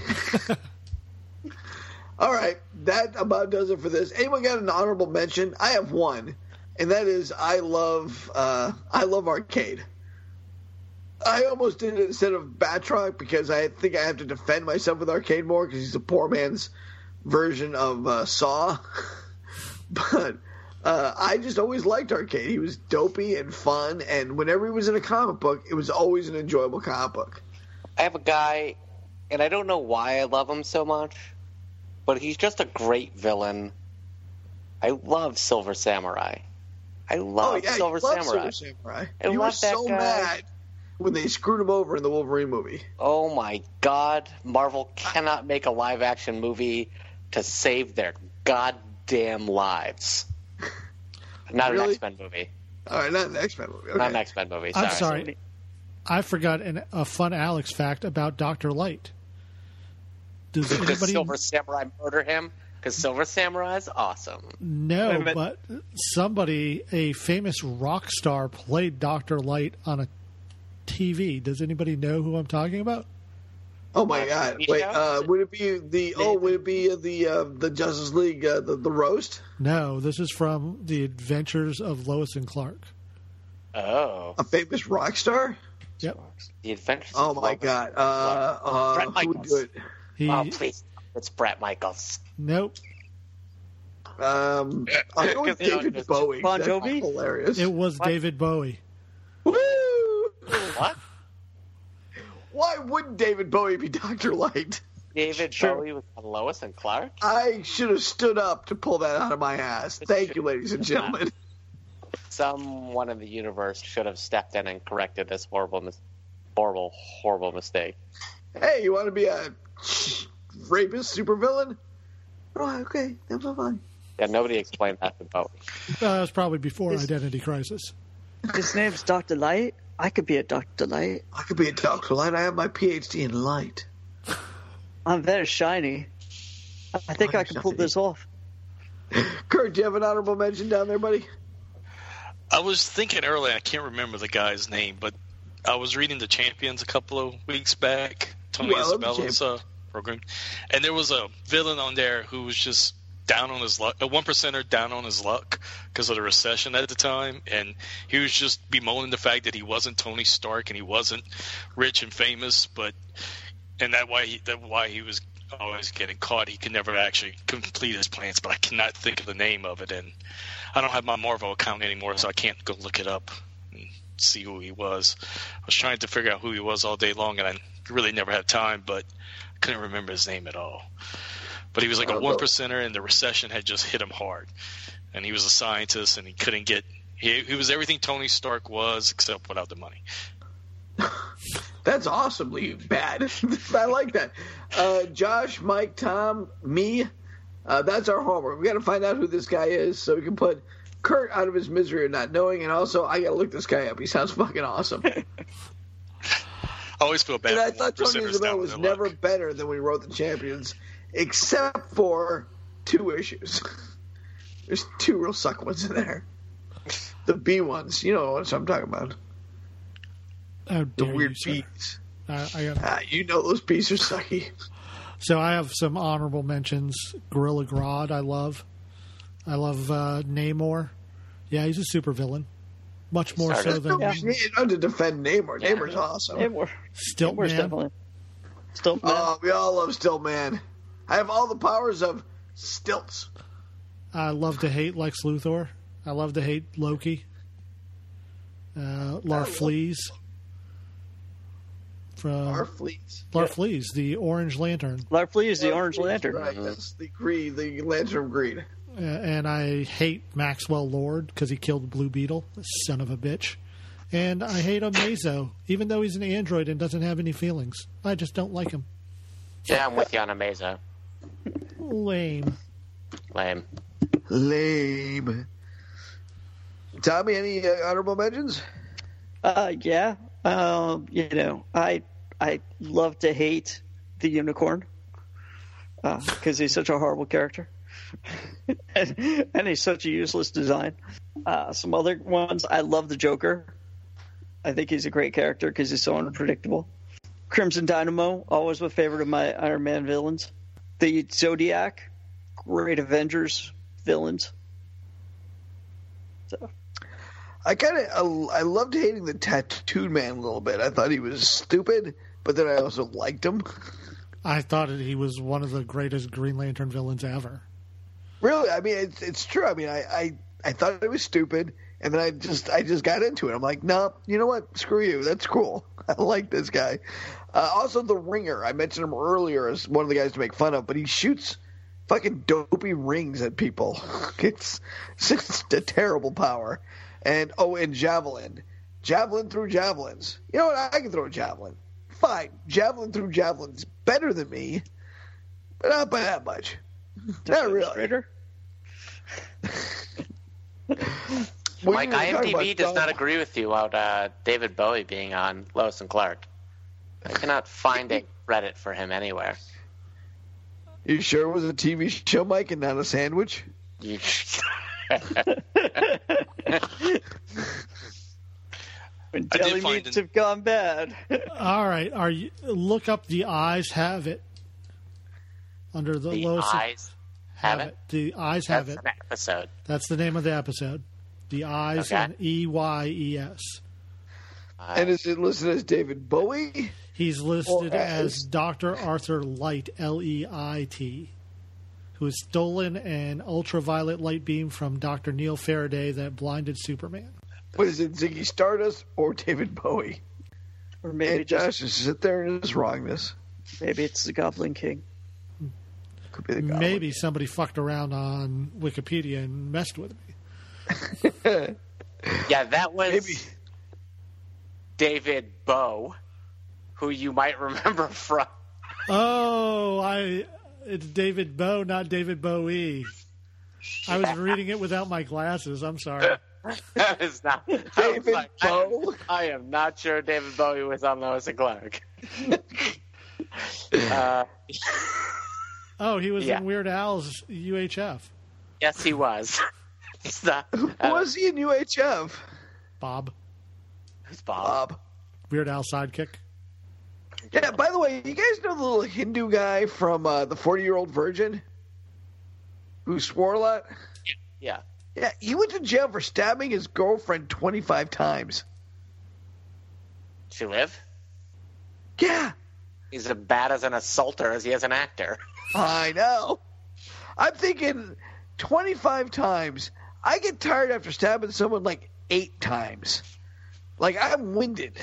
All right, that about does it for this. Anyone got an honorable mention? I have one, and that is I love arcade. I almost did it instead of Batroc because I think I have to defend myself with Arcade more because he's a poor man's version of Saw. But I just always liked Arcade. He was dopey and fun, and whenever he was in a comic book, it was always an enjoyable comic book. I have a guy, and I don't know why I love him so much, but he's just a great villain. I love Silver Samurai. Silver Samurai. You were so mad when they screwed him over in the Wolverine movie. Oh my God. Marvel cannot make a live-action movie to save their goddamn lives. Not Really? an X-Men movie. All right, not an X-Men movie. Okay. Not an X-Men movie. Sorry. I'm sorry. I forgot a fun Alex fact about Dr. Light. Does Because anybody Silver Samurai murder him? Because Silver Samurai is awesome. know? But somebody, a famous rock star, played Dr. Light on a TV. Does anybody know who I'm talking about? Oh my God! TV Wait, show? would it be the Justice League the roast? No, this is from The Adventures of Lois and Clark. Oh. A famous rock star? Yep. The Adventures Oh of my Lois. God! Brett Who would Michaels. do it? He, Oh, please. It's Brett Michaels. nope. I'm going with Because, David Bowie. Bon That's Jovi? hilarious. It was David Bowie. Woo! What? Why wouldn't David Bowie be Dr. Light? David Sure. Bowie with Lois and Clark? I should have stood up to pull that out of my ass. Thank you, ladies and gentlemen. Someone in the universe should have stepped in and corrected this horrible mistake. Hey, you want to be a rapist supervillain? Oh, okay, that's fine. Yeah, nobody explained that to Bowie. It was probably before Identity Crisis. His name's Dr. Light. I could be a Dr. Light. I could be a Dr. Light. I have my PhD in light. I'm very shiny. I think I can pull this off. Kurt, do you have an honorable mention down there, buddy? I was thinking earlier, I can't remember the guy's name, but I was reading The Champions a couple of weeks back, Tony Well, The Isabella's program, and there was a villain on there who was just down on his luck, a 1%er down on his luck because of the recession at the time, and he was just bemoaning the fact that he wasn't Tony Stark and he wasn't rich and famous, and why he was always getting caught. He could never actually complete his plans, but I cannot think of the name of it, and I don't have my Marvel account anymore, so I can't go look it up and see who he was. I was trying to figure out who he was all day long, and I really never had time, but I couldn't remember his name at all. But he was like a 1%er, and the recession had just hit him hard. And he was a scientist, and he couldn't get – he was everything Tony Stark was except without the money. That's awesomely bad. I like that. Josh, Mike, Tom, me, that's our homework. We got to find out who this guy is so we can put Kurt out of his misery of not knowing, and also I got to look this guy up. He sounds fucking awesome. I always feel bad And I for thought Tony 1%ers Isabella down was on their never luck. better than when he wrote The Champions, except for 2 issues. There's 2 real suck ones in there. The B ones. You know what I'm talking about. How The dare weird you, sir. beats. I got, You know those beats are sucky. so I have some honorable mentions. Gorilla Grodd, I love. I love Namor. Yeah, he's a supervillain. Much more so than You need to defend Namor. Namor's awesome. Namor's Stiltman. definitely. Stiltman. We all love Stiltman. I have all the powers of stilts. I love to hate Lex Luthor. I love to hate Loki. Larfleeze. Our fleets. Larfleeze, the Orange Lantern. Larfleeze is the Orange Lantern. Right, that's the greed, the Lantern of Greed. And I hate Maxwell Lord because he killed Blue Beetle, son of a bitch. And I hate Amazo, even though he's an android and doesn't have any feelings. I just don't like him. Yeah, I'm with you on Amazo. Lame. Lame. Lame. Tommy, any honorable mentions? Yeah. I love to hate the Unicorn because he's such a horrible character. and he's such a useless design. Some other ones, I love the Joker. I think he's a great character because he's so unpredictable. Crimson Dynamo, always my favorite of my Iron Man villains. The Zodiac, great Avengers villains. So. I loved hating the Tattooed Man a little bit. I thought he was stupid, but then I also liked him. I thought he was one of the greatest Green Lantern villains ever. Really? I mean, it's true. I mean, I thought it was stupid, and then I just got into it. I'm like, no, you know what? Screw you. That's cool. I like this guy. Also, the Ringer. I mentioned him earlier as one of the guys to make fun of, but he shoots fucking dopey rings at people. It's just a terrible power. And Javelin. Javelin through javelins. You know what? I can throw a javelin. Fine. Javelin through javelins. Better than me, but not by that much. Not really. Mike, IMDb does not agree with you about David Bowie being on Lois and Clark. I cannot find a Reddit for him anywhere. You sure it was a TV show, Mike, and not a sandwich? When deli meats have gone bad. All right, look up The Eyes Have It. Under the Lois Eyes Have It? The Eyes Have It. That's an episode. That's the name of the episode. The Eyes, and EYES. And is it listed as David Bowie? He's listed as Dr. Arthur Light, Leit, who has stolen an ultraviolet light beam from Dr. Neil Faraday that blinded Superman. What is it, Ziggy Stardust or David Bowie? Or maybe Josh just sit there in his wrongness. Maybe it's the Goblin King. Could be the Goblin. Maybe somebody fucked around on Wikipedia and messed with me. Yeah, that was David Bowe, who you might remember from. It's David Bowe, not David Bowie. I was reading it without my glasses. I'm sorry. That is not David Bowe. I am not sure David Bowie was on Lois and Clark. He was in Weird Al's UHF. Yes, he was. Who was he in UHF? Bob. Who's Bob? Weird Al sidekick. Yeah, by the way, you guys know the little Hindu guy from the 40-Year-Old Virgin who swore a lot? Yeah. Yeah, he went to jail for stabbing his girlfriend 25 times. She live? Yeah. He's as bad as an assaulter as he is an actor. I know. I'm thinking 25 times. I get tired after stabbing someone like 8 times. Like, I'm winded.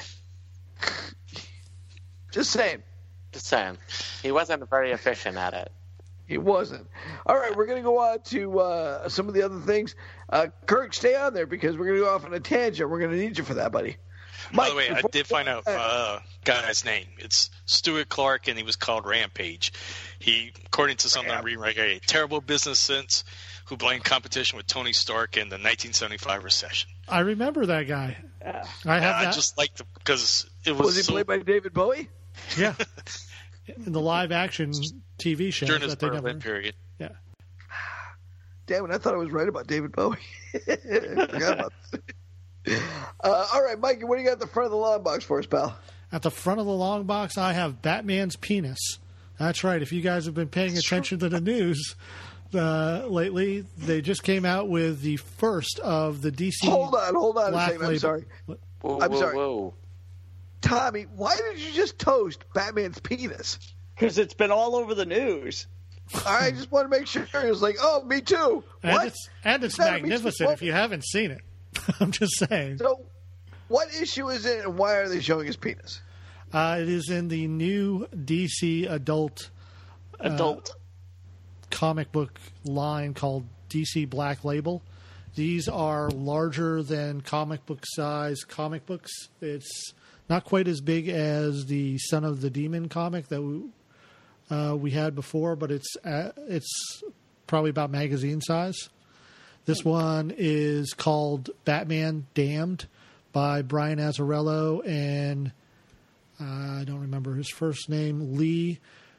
Just saying. He wasn't very efficient at it. He wasn't. All right, we're going to go on to some of the other things. Kirk, stay on there because we're going to go off on a tangent. We're going to need you for that, buddy. By the way, I did find out guy's name. It's Stuart Clark, and he was called Rampage. He, according to something I'm reading right here, a terrible business sense who blamed competition with Tony Stark in the 1975 recession. I remember that guy. I just liked him because it was. Was he played by David Bowie? Yeah. In the live action TV show. During his Berlin period. Yeah. Damn it, I thought I was right about David Bowie. Forgot about this. All right, Mikey, what do you got at the front of the long box for us, pal? At the front of the long box, I have Batman's penis. That's right. If you guys have been paying attention to the news lately, they just came out with the first of the DC. Hold on a second. Label. I'm sorry. I'm sorry. Tommy, why did you just toast Batman's penis? Because it's been all over the news. I just want to make sure. It was like, oh, me too. What? And it's magnificent if you haven't seen it. I'm just saying. So, what issue is it, and why are they showing his penis? It is in the new DC adult comic book line called DC Black Label. These are larger than comic book size comic books. It's not quite as big as the Son of the Demon comic that we had before, but it's probably about magazine size. This one is called Batman Damned by Brian Azzarello and I don't remember his first name, Lee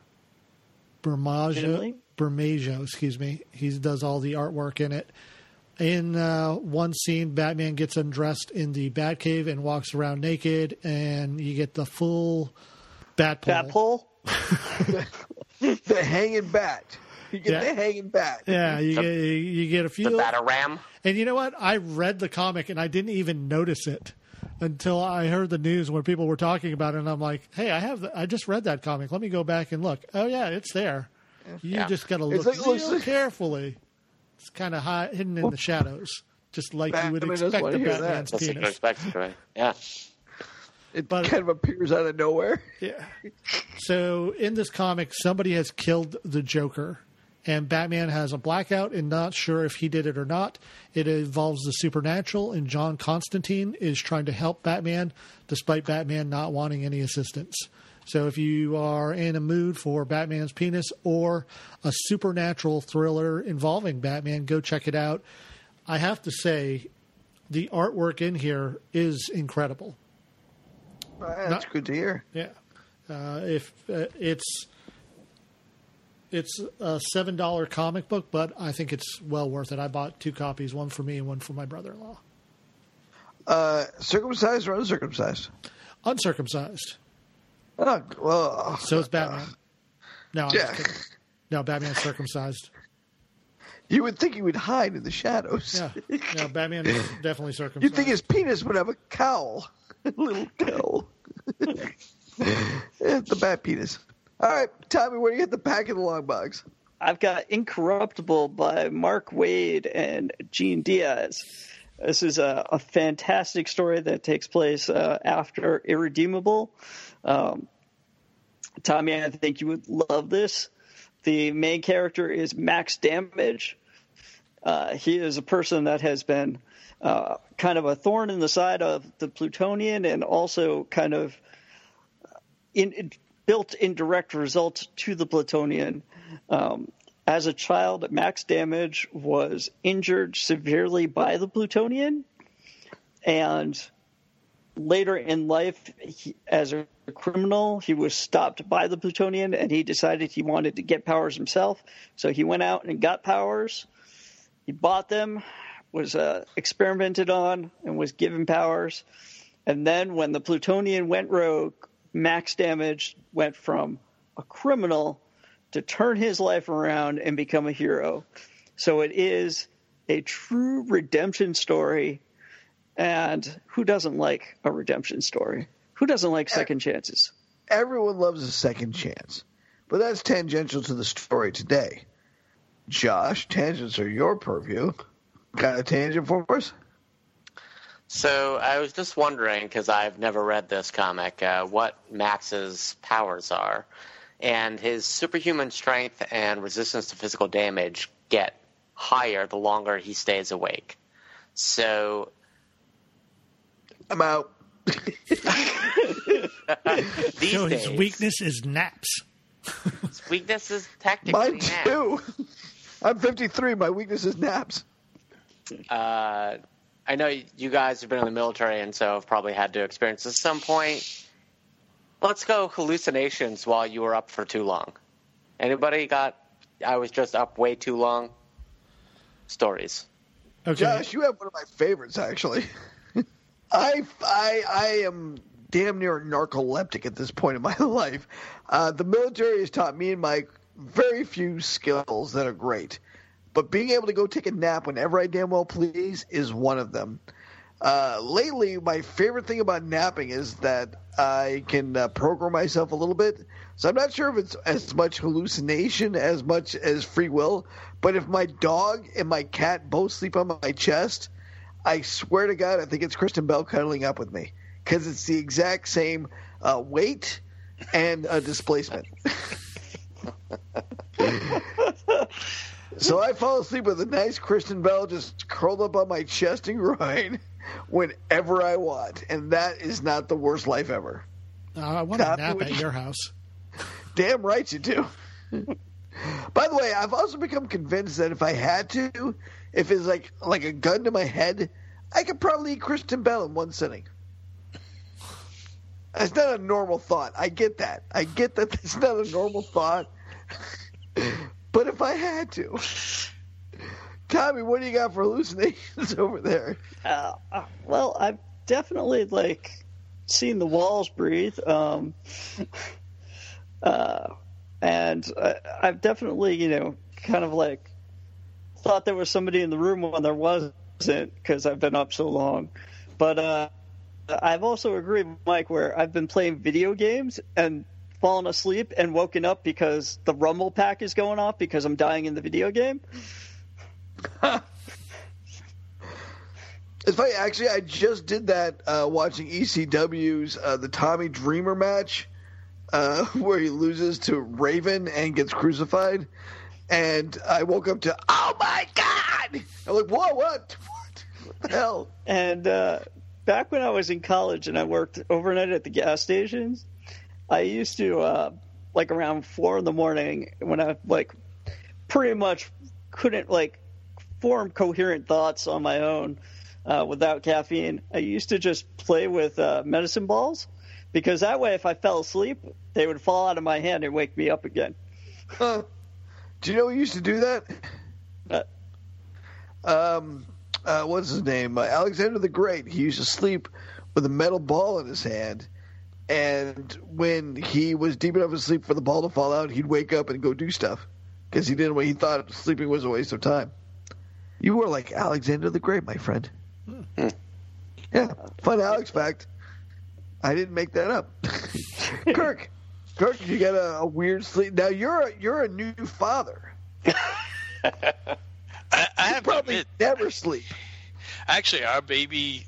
Bermejo, excuse me. He does all the artwork in it. In one scene, Batman gets undressed in the Batcave and walks around naked, and you get the full bat pole. Bat pole? The hanging bat. You get the hanging bat. Yeah, you get a few. The Batarang. And you know what? I read the comic and I didn't even notice it until I heard the news when people were talking about it. And I'm like, hey, I just read that comic. Let me go back and look. Oh, yeah, it's there. You just got to look real carefully. It's kind of hidden in the shadows, just like you would expect the Batman's penis. Yeah. It kind of appears out of nowhere. Yeah. So in this comic, somebody has killed the Joker, and Batman has a blackout and not sure if he did it or not. It involves the supernatural, and John Constantine is trying to help Batman, despite Batman not wanting any assistance. So if you are in a mood for Batman's penis or a supernatural thriller involving Batman, go check it out. I have to say, the artwork in here is incredible. That's good to hear. Yeah, if it's a $7 comic book, but I think it's well worth it. I bought 2 copies, one for me and one for my brother-in-law. Circumcised or uncircumcised? Uncircumcised. Oh, well, so is Batman. No, no, Batman's circumcised. You would think he would hide in the shadows. Yeah, no, Batman is definitely circumcised. You'd think his penis would have a cowl. A little cowl. It's the bat penis. All right, Tommy, where do you get the back of the long box? I've got Incorruptible by Mark Waid and Gene Diaz. This is a fantastic story that takes place after Irredeemable. Tommy, I think you would love this. The main character is Max Damage. He is a person that has been kind of a thorn in the side of the Plutonian and also kind of built in direct result to the Plutonian. As a child, Max Damage was injured severely by the Plutonian, and later in life, as a criminal, he was stopped by the Plutonian, and he decided he wanted to get powers himself. So he went out and got powers. He bought them, was experimented on, and was given powers. And then when the Plutonian went rogue, Max Damage went from a criminal to turn his life around and become a hero. So it is a true redemption story. And who doesn't like a redemption story? Who doesn't like second chances? Everyone loves a second chance. But that's tangential to the story today. Josh, tangents are your purview. Got a tangent for us? So I was just wondering, because I've never read this comic, what Max's powers are. And his superhuman strength and resistance to physical damage get higher the longer he stays awake. So I'm out. These days, his weakness is naps. His weakness is technically mine naps. too. I'm 53. My weakness is naps. I know you guys have been in the military and so have probably had to experience this at some point. Let's go hallucinations while you were up for too long. Anybody got I was just up way too long? Stories. Okay. Josh, you have one of my favorites, actually. I am damn near narcoleptic at this point in my life. The military has taught me and Mike very few skills that are great. But being able to go take a nap whenever I damn well please is one of them. Lately, my favorite thing about napping is that I can program myself a little bit. So I'm not sure if it's as much hallucination as much as free will. But if my dog and my cat both sleep on my chest, I swear to God, I think it's Kristen Bell cuddling up with me. Because it's the exact same weight and displacement. So I fall asleep with a nice Kristen Bell just curled up on my chest and groin whenever I want. And that is not the worst life ever. I want to nap at your house. Damn right you do. By the way, I've also become convinced that if I had to, if it's like a gun to my head, I could probably eat Kristen Bell in one sitting. That's not a normal thought. I get that. I get that that's not a normal thought. But if I had to. Tommy, what do you got for hallucinations over there? Well, I've definitely, seen the walls breathe. And I've definitely, kind of like thought there was somebody in the room when there wasn't, because I've been up so long. But I've also agreed with Mike where I've been playing video games and fallen asleep and woken up because the rumble pack is going off because I'm dying in the video game. It's funny, actually, I just did that watching ECW's the Tommy Dreamer match where he loses to Raven and gets crucified. And I woke up to, oh my God! I'm like, whoa, what? What the hell? And back when I was in college and I worked overnight at the gas stations, I used to, like around 4 in the morning when I like pretty much couldn't like form coherent thoughts on my own without caffeine, I used to just play with medicine balls, because that way if I fell asleep, they would fall out of my hand and wake me up again. Do you know who used to do that? What's his name? Alexander the Great. He used to sleep with a metal ball in his hand, and when he was deep enough asleep for the ball to fall out, he'd wake up and go do stuff, because he thought sleeping was a waste of time. You were like Alexander the Great, my friend. Yeah, fun Alex fact. I didn't make that up. Kirk, you got a weird sleep. Now you're a new father. I have probably never sleep. Actually, our baby,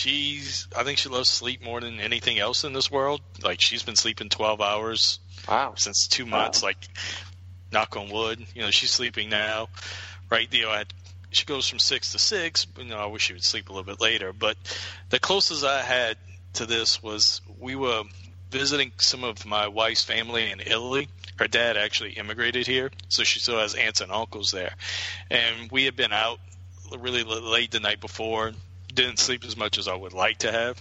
I think she loves sleep more than anything else in this world. Like, she's been sleeping 12 hours since 2 months. Like, knock on wood. She's sleeping now. Right? She goes from 6 to 6. I wish she would sleep a little bit later. But the closest I had to this was we were visiting some of my wife's family in Italy. Her dad actually immigrated here, so she still has aunts and uncles there. And we had been out really late the night before, didn't sleep as much as I would like to have.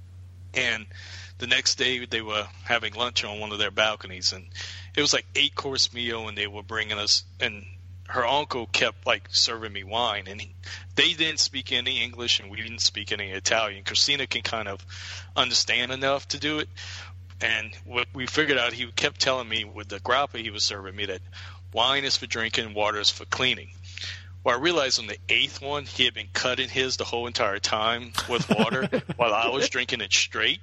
And the next day they were having lunch on one of their balconies, and it was like 8-course meal, and they were bringing us, and her uncle kept like serving me wine, and they didn't speak any English and we didn't speak any Italian. Christina can kind of understand enough to do it. And what we figured out, he kept telling me with the grappa he was serving me that wine is for drinking, water is for cleaning. Well, I realized on the 8th one, he had been cutting his the whole entire time with water while I was drinking it straight.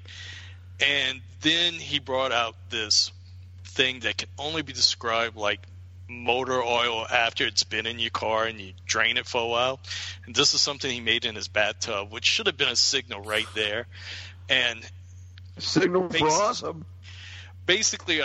And then he brought out this thing that can only be described like motor oil after it's been in your car and you drain it for a while. And this is something he made in his bathtub, which should have been a signal right there. And signal for awesome. Basically,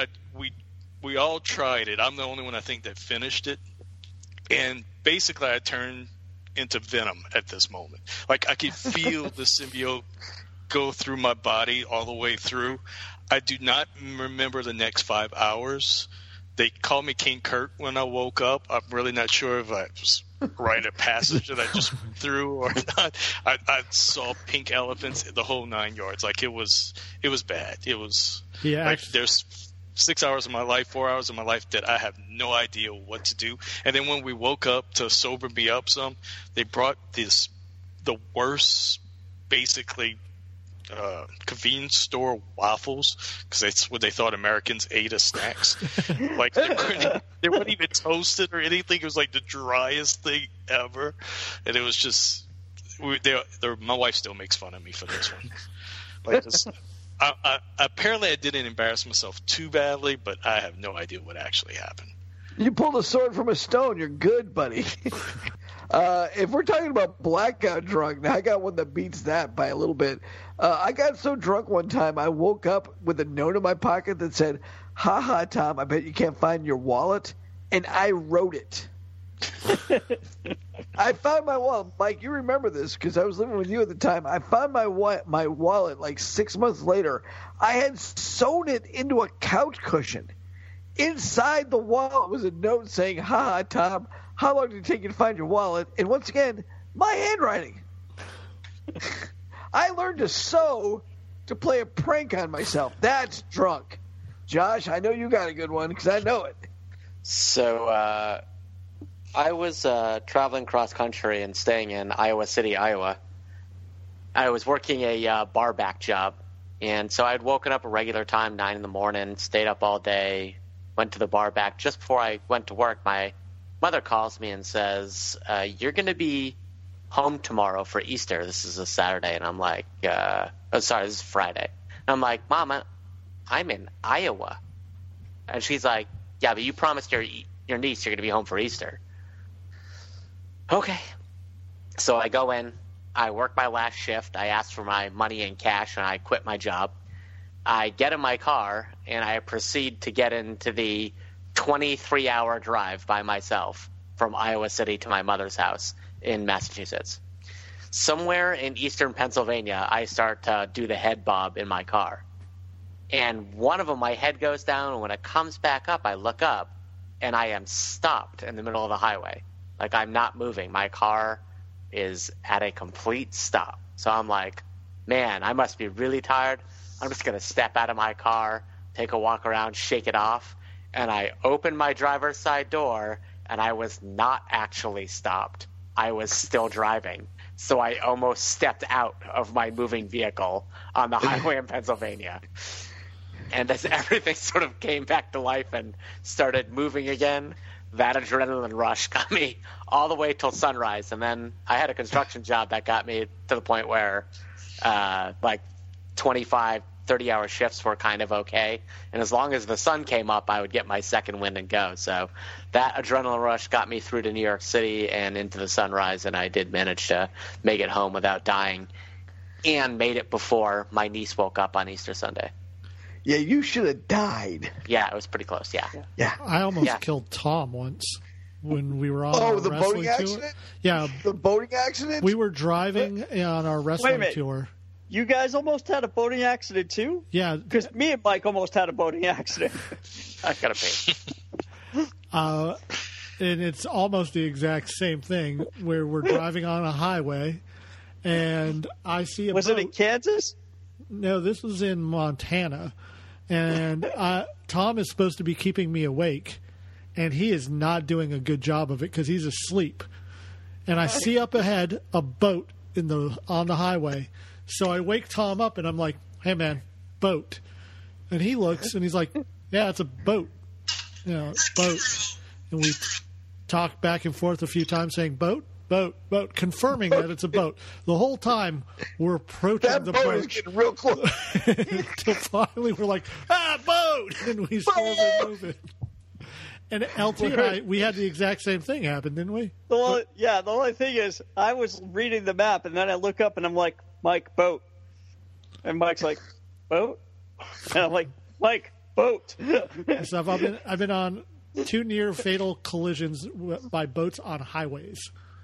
we all tried it. I'm the only one I think that finished it. And basically, I turned into Venom at this moment. Like, I could feel the symbiote go through my body all the way through. I do not remember the next 5 hours. They called me King Kurt when I woke up. I'm really not sure if I was write a passage that I just threw or not. I saw pink elephants, the whole 9 yards. Like, it was bad. It was like there's 6 hours of my life, 4 hours of my life that I have no idea what to do. And then when we woke up to sober me up some, they brought the worst, basically, convenience store waffles, because that's what they thought Americans ate as snacks. Like, they weren't even toasted or anything. It was like the driest thing ever, and it was just my wife still makes fun of me for this one. Like, this, apparently I didn't embarrass myself too badly, but I have no idea what actually happened. You pulled a sword from a stone. You're good, buddy. If we're talking about blackout drunk, now I got one that beats that by a little bit. I got so drunk one time, I woke up with a note in my pocket that said, "Ha ha, Tom, I bet you can't find your wallet." And I wrote it. I found my wallet. Mike, you remember this because I was living with you at the time. I found my wallet like 6 months later. I had sewn it into a couch cushion. Inside the wallet was a note saying, "Ha ha, Tom, how long did it take you to find your wallet?" And once again, my handwriting. I learned to sew to play a prank on myself. That's drunk. Josh, I know you got a good one because I know it. So I was traveling cross country and staying in Iowa City, Iowa. I was working a bar back job. And so I'd woken up a regular time, 9 in the morning, stayed up all day, went to the bar back. Just before I went to work, my mother calls me and says, you're going to be home tomorrow for Easter. This is a Saturday. And I'm like, this is Friday. And I'm like, Mama, I'm in Iowa. And she's like, yeah, but you promised your niece you're going to be home for Easter. Okay. So I go in. I work my last shift. I ask for my money in cash, and I quit my job. I get in my car, and I proceed to get into the 23-hour drive by myself from Iowa City to my mother's house in Massachusetts. Somewhere in eastern Pennsylvania, I start to do the head bob in my car. And one of them, my head goes down, and when it comes back up, I look up, and I am stopped in the middle of the highway. Like, I'm not moving. My car is at a complete stop. So I'm like, man, I must be really tired. I'm just going to step out of my car, take a walk around, shake it off. And I opened my driver's side door, and I was not actually stopped. I was still driving. So I almost stepped out of my moving vehicle on the highway in Pennsylvania. And as everything sort of came back to life and started moving again, that adrenaline rush got me all the way till sunrise. And then I had a construction job that got me to the point where like 25, 30-hour shifts were kind of okay. And as long as the sun came up, I would get my second wind and go. So that adrenaline rush got me through to New York City and into the sunrise, and I did manage to make it home without dying and made it before my niece woke up on Easter Sunday. Yeah, you should have died. Yeah, it was pretty close, yeah. I almost killed Tom once when we were on our the wrestling boating tour. accident? Yeah. The boating accident? We were driving on our wrestling tour. You guys almost had a boating accident too? Yeah. Because me and Mike almost had a boating accident. I gotta pay. And it's almost the exact same thing where we're driving on a highway and I see a boat. Was it in Kansas? No, this was in Montana. And Tom is supposed to be keeping me awake, and he is not doing a good job of it because he's asleep. And I see up ahead a boat on the highway. So I wake Tom up, and I'm like, hey, man, boat. And he looks, and he's like, yeah, it's a boat. Boat. And we talk back and forth a few times saying, boat, boat, boat, confirming that it's a boat. The whole time we're approaching the boat. That boat is getting real close. Until finally we're like, boat! And we started moving. And LT and I, we had the exact same thing happen, didn't we? The only thing is, I was reading the map, and then I look up, and I'm like, Mike, boat. And Mike's like, boat? And I'm like, Mike, boat. So I've been on 2 near fatal collisions by boats on highways.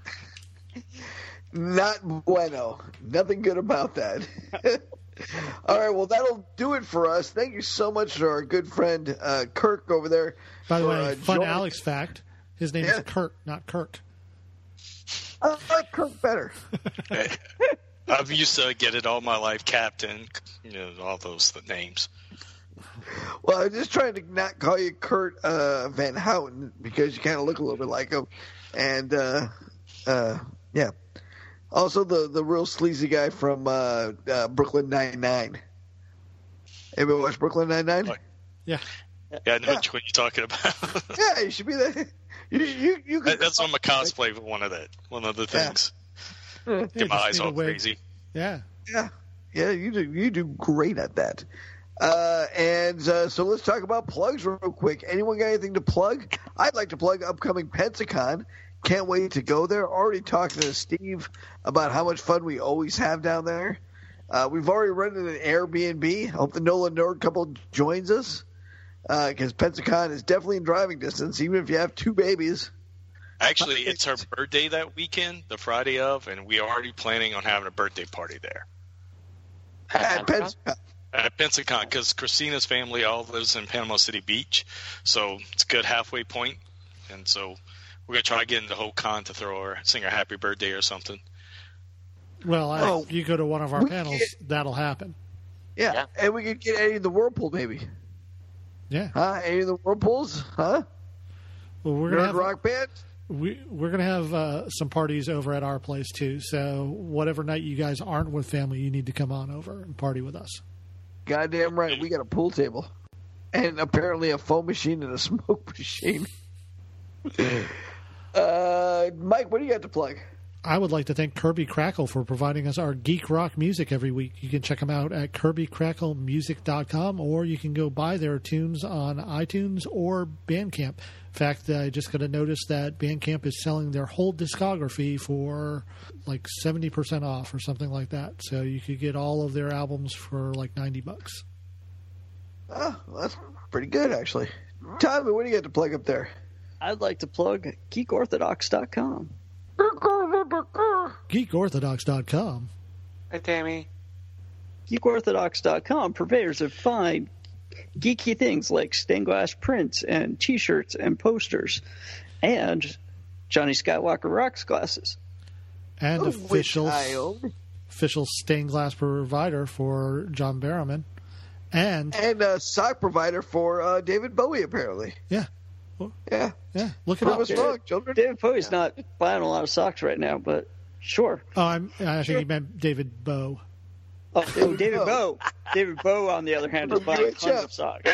Not bueno. Nothing good about that. All right, well, that'll do it for us. Thank you so much to our good friend Kirk over there. By the way, fun Alex fact, his name is Kurt, not Kirk. I like Kirk better. I've used to get it all my life, Captain, all those names. Well, I'm just trying to not call you Kurt Van Houten because you kind of look a little bit like him. And, yeah. Also, the real sleazy guy from Brooklyn Nine-Nine. Anybody watch Brooklyn Nine-Nine? Yeah. Yeah, I know which one you're talking about. Yeah, you should be there. You could That's on my cosplay for one of the things. Yeah, Get my eyes all crazy. Yeah. Yeah, you do great at that. So let's talk about plugs real quick. Anyone got anything to plug? I'd like to plug upcoming Pensacon. Can't wait to go there. Already talking to Steve about how much fun we always have down there. We've already rented an Airbnb. Hope the Nolan Nord couple joins us because Pensacon is definitely in driving distance, even if you have 2 babies. Actually, it's her birthday that weekend, the Friday of, and we're already planning on having a birthday party there. At Pensacon. At Pensacon, because Christina's family all lives in Panama City Beach, so it's a good halfway point. And so we're going to try to get in the whole con to sing her happy birthday or something. Well, you go to one of our panels, that'll happen. Yeah, and we could get Eddie in the Whirlpool, maybe. Yeah. Eddie in the Whirlpools, huh? Well, we're going to have rock band. We're going to have some parties over at our place, too. So whatever night you guys aren't with family, you need to come on over and party with us. Goddamn right. We got a pool table. And apparently a foam machine and a smoke machine. Mike, what do you got to plug? I would like to thank Kirby Crackle for providing us our geek rock music every week. You can check them out at kirbycracklemusic.com, or you can go buy their tunes on iTunes or Bandcamp. In fact, I just got a notice that Bandcamp is selling their whole discography for like 70% off or something like that. So you could get all of their albums for like $90. Oh, well, that's pretty good, actually. Tommy, what do you got to plug up there? I'd like to plug geekorthodox.com. Geekorthodox.com. Hey, Tammy. Geekorthodox.com, purveyors of fine, geeky things like stained glass prints and T-shirts and posters, and Johnny Skywalker Rocks glasses. And official stained glass provider for John Barrowman. And a sock provider for David Bowie, apparently. Yeah. Yeah. Look it up. What's wrong, children? David Bowie's not buying a lot of socks right now, but sure. Oh, I think he meant David Bowie. Oh, David Bowie. David Bowie, on the other hand, is buying tons of socks.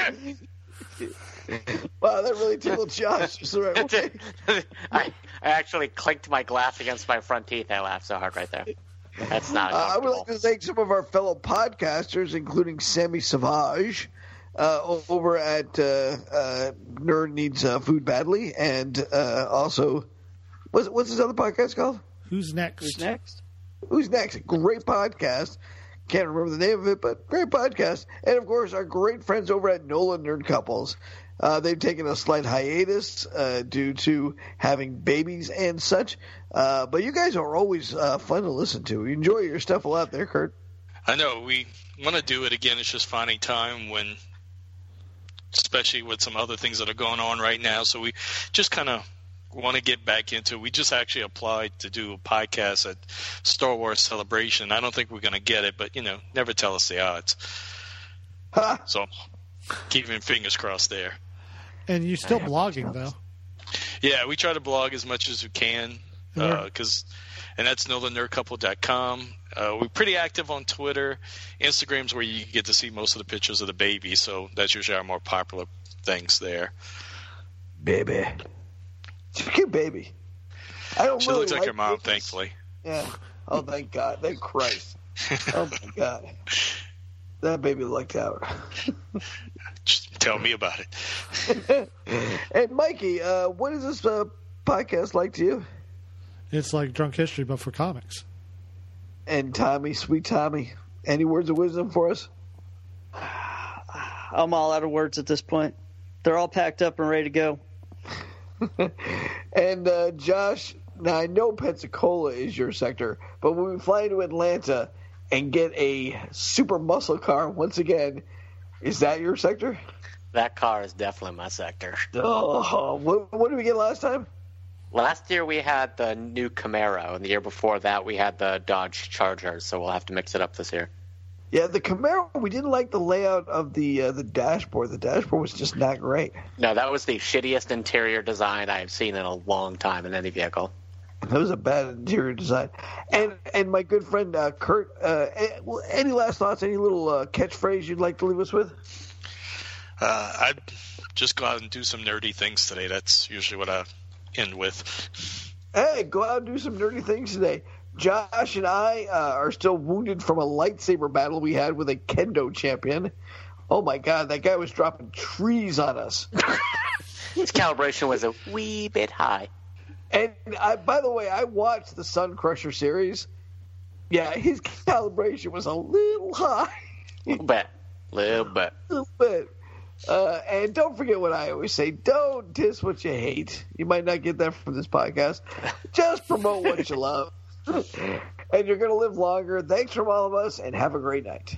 Wow, that really tickled Josh just the right way. I actually clinked my glass against my front teeth. I laughed so hard right there. That's not I would like to thank some of our fellow podcasters, including Sammy Savage, over at Nerd Needs Food Badly, and also, what's his other podcast called? Who's Next? Who's Next? Great podcast. Can't remember the name of it, but great podcast. And, of course, our great friends over at Nolan Nerd Couples. They've taken a slight hiatus due to having babies and such. But you guys are always fun to listen to. You enjoy your stuff a lot there, Kurt. I know. We want to do it again. It's just finding time when, especially with some other things that are going on right now. So we just kind of want to get back into it. We just actually applied to do a podcast at Star Wars Celebration. I don't think we're going to get it, but, never tell us the odds. So keeping fingers crossed there. And you're still blogging, though. Yeah, we try to blog as much as we can, and that's NolanNerdCouple.com. We're pretty active on Twitter. Instagram's where you get to see most of the pictures of the baby, so that's usually our more popular things there. Baby. She's a cute baby. She looks like her mom, thankfully. Yeah. Oh, thank God. Thank Christ. Oh, my God. That baby lucked out. Just tell me about it. And Mikey, what is this podcast like to you? It's like Drunk History, but for comics. And Tommy, sweet Tommy, any words of wisdom for us? I'm all out of words at this point. They're all packed up and ready to go. And Josh, now I know Pensacola is your sector, but when we fly to Atlanta and get a super muscle car once again, is that your sector? That car is definitely my sector. Oh, what did we get last time? Last year we had the new Camaro, and the year before that we had the Dodge Charger, so we'll have to mix it up this year. Yeah, the Camaro, we didn't like the layout of the dashboard. The dashboard was just not great. No, that was the shittiest interior design I have seen in a long time in any vehicle. That was a bad interior design. And my good friend Kurt, any last thoughts, any little catchphrase you'd like to leave us with? I'd just go out and do some nerdy things today. That's usually what I end with. Hey, go out and do some nerdy things today. Josh and I are still wounded from a lightsaber battle we had with a kendo champion. Oh, my God, that guy was dropping trees on us. His calibration was a wee bit high. And, by the way, I watched the Sun Crusher series. Yeah, his calibration was a little high. Little bit. Little bit. And don't forget what I always say. Don't diss what you hate. You might not get that from this podcast. Just promote what you love. And you're going to live longer. Thanks from all of us, and have a great night.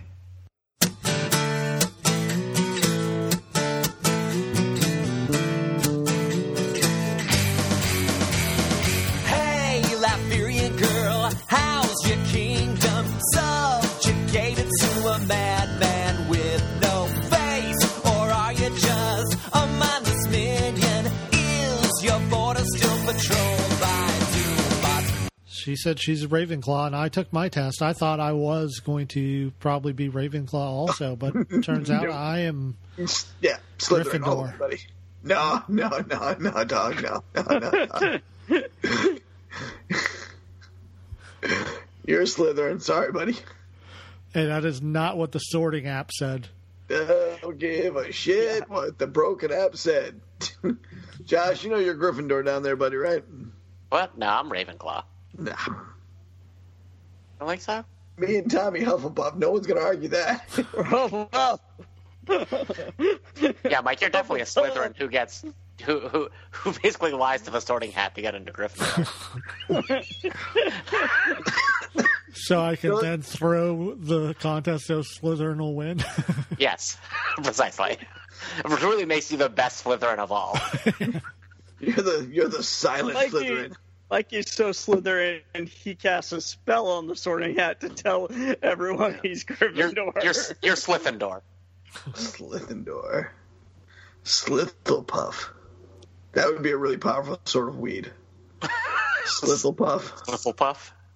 Hey, Latherian girl, how's your kingdom? Subjugated to a madman with no face? Or are you just a mindless minion? Is your border still patrolled by Doombots? She said she's a Ravenclaw, and I took my test. I thought I was going to probably be Ravenclaw also, but it turns out I am Slytherin. Gryffindor. Buddy. No, dog, no. You're a Slytherin. Sorry, buddy. And that is not what the sorting app said. Don't give a shit what the broken app said. Josh, you know you're Gryffindor down there, buddy, right? What? No, I'm Ravenclaw. Nah. Don't think so? Me and Tommy Hufflepuff. No one's going to argue that. Hufflepuff. Yeah, Mike, you're definitely a Slytherin who gets who basically lies to the sorting hat to get into Gryffindor. So I can then throw the contest so Slytherin will win. Yes, precisely. It really makes you the best Slytherin of all. You're the silent Slytherin. Like he's so Slytherin, and he casts a spell on the sorting hat to tell everyone he's Gryffindor. You're Slythindor. Slythindor. Slithlepuff. That would be a really powerful sort of weed. Slithlepuff. Slithlepuff?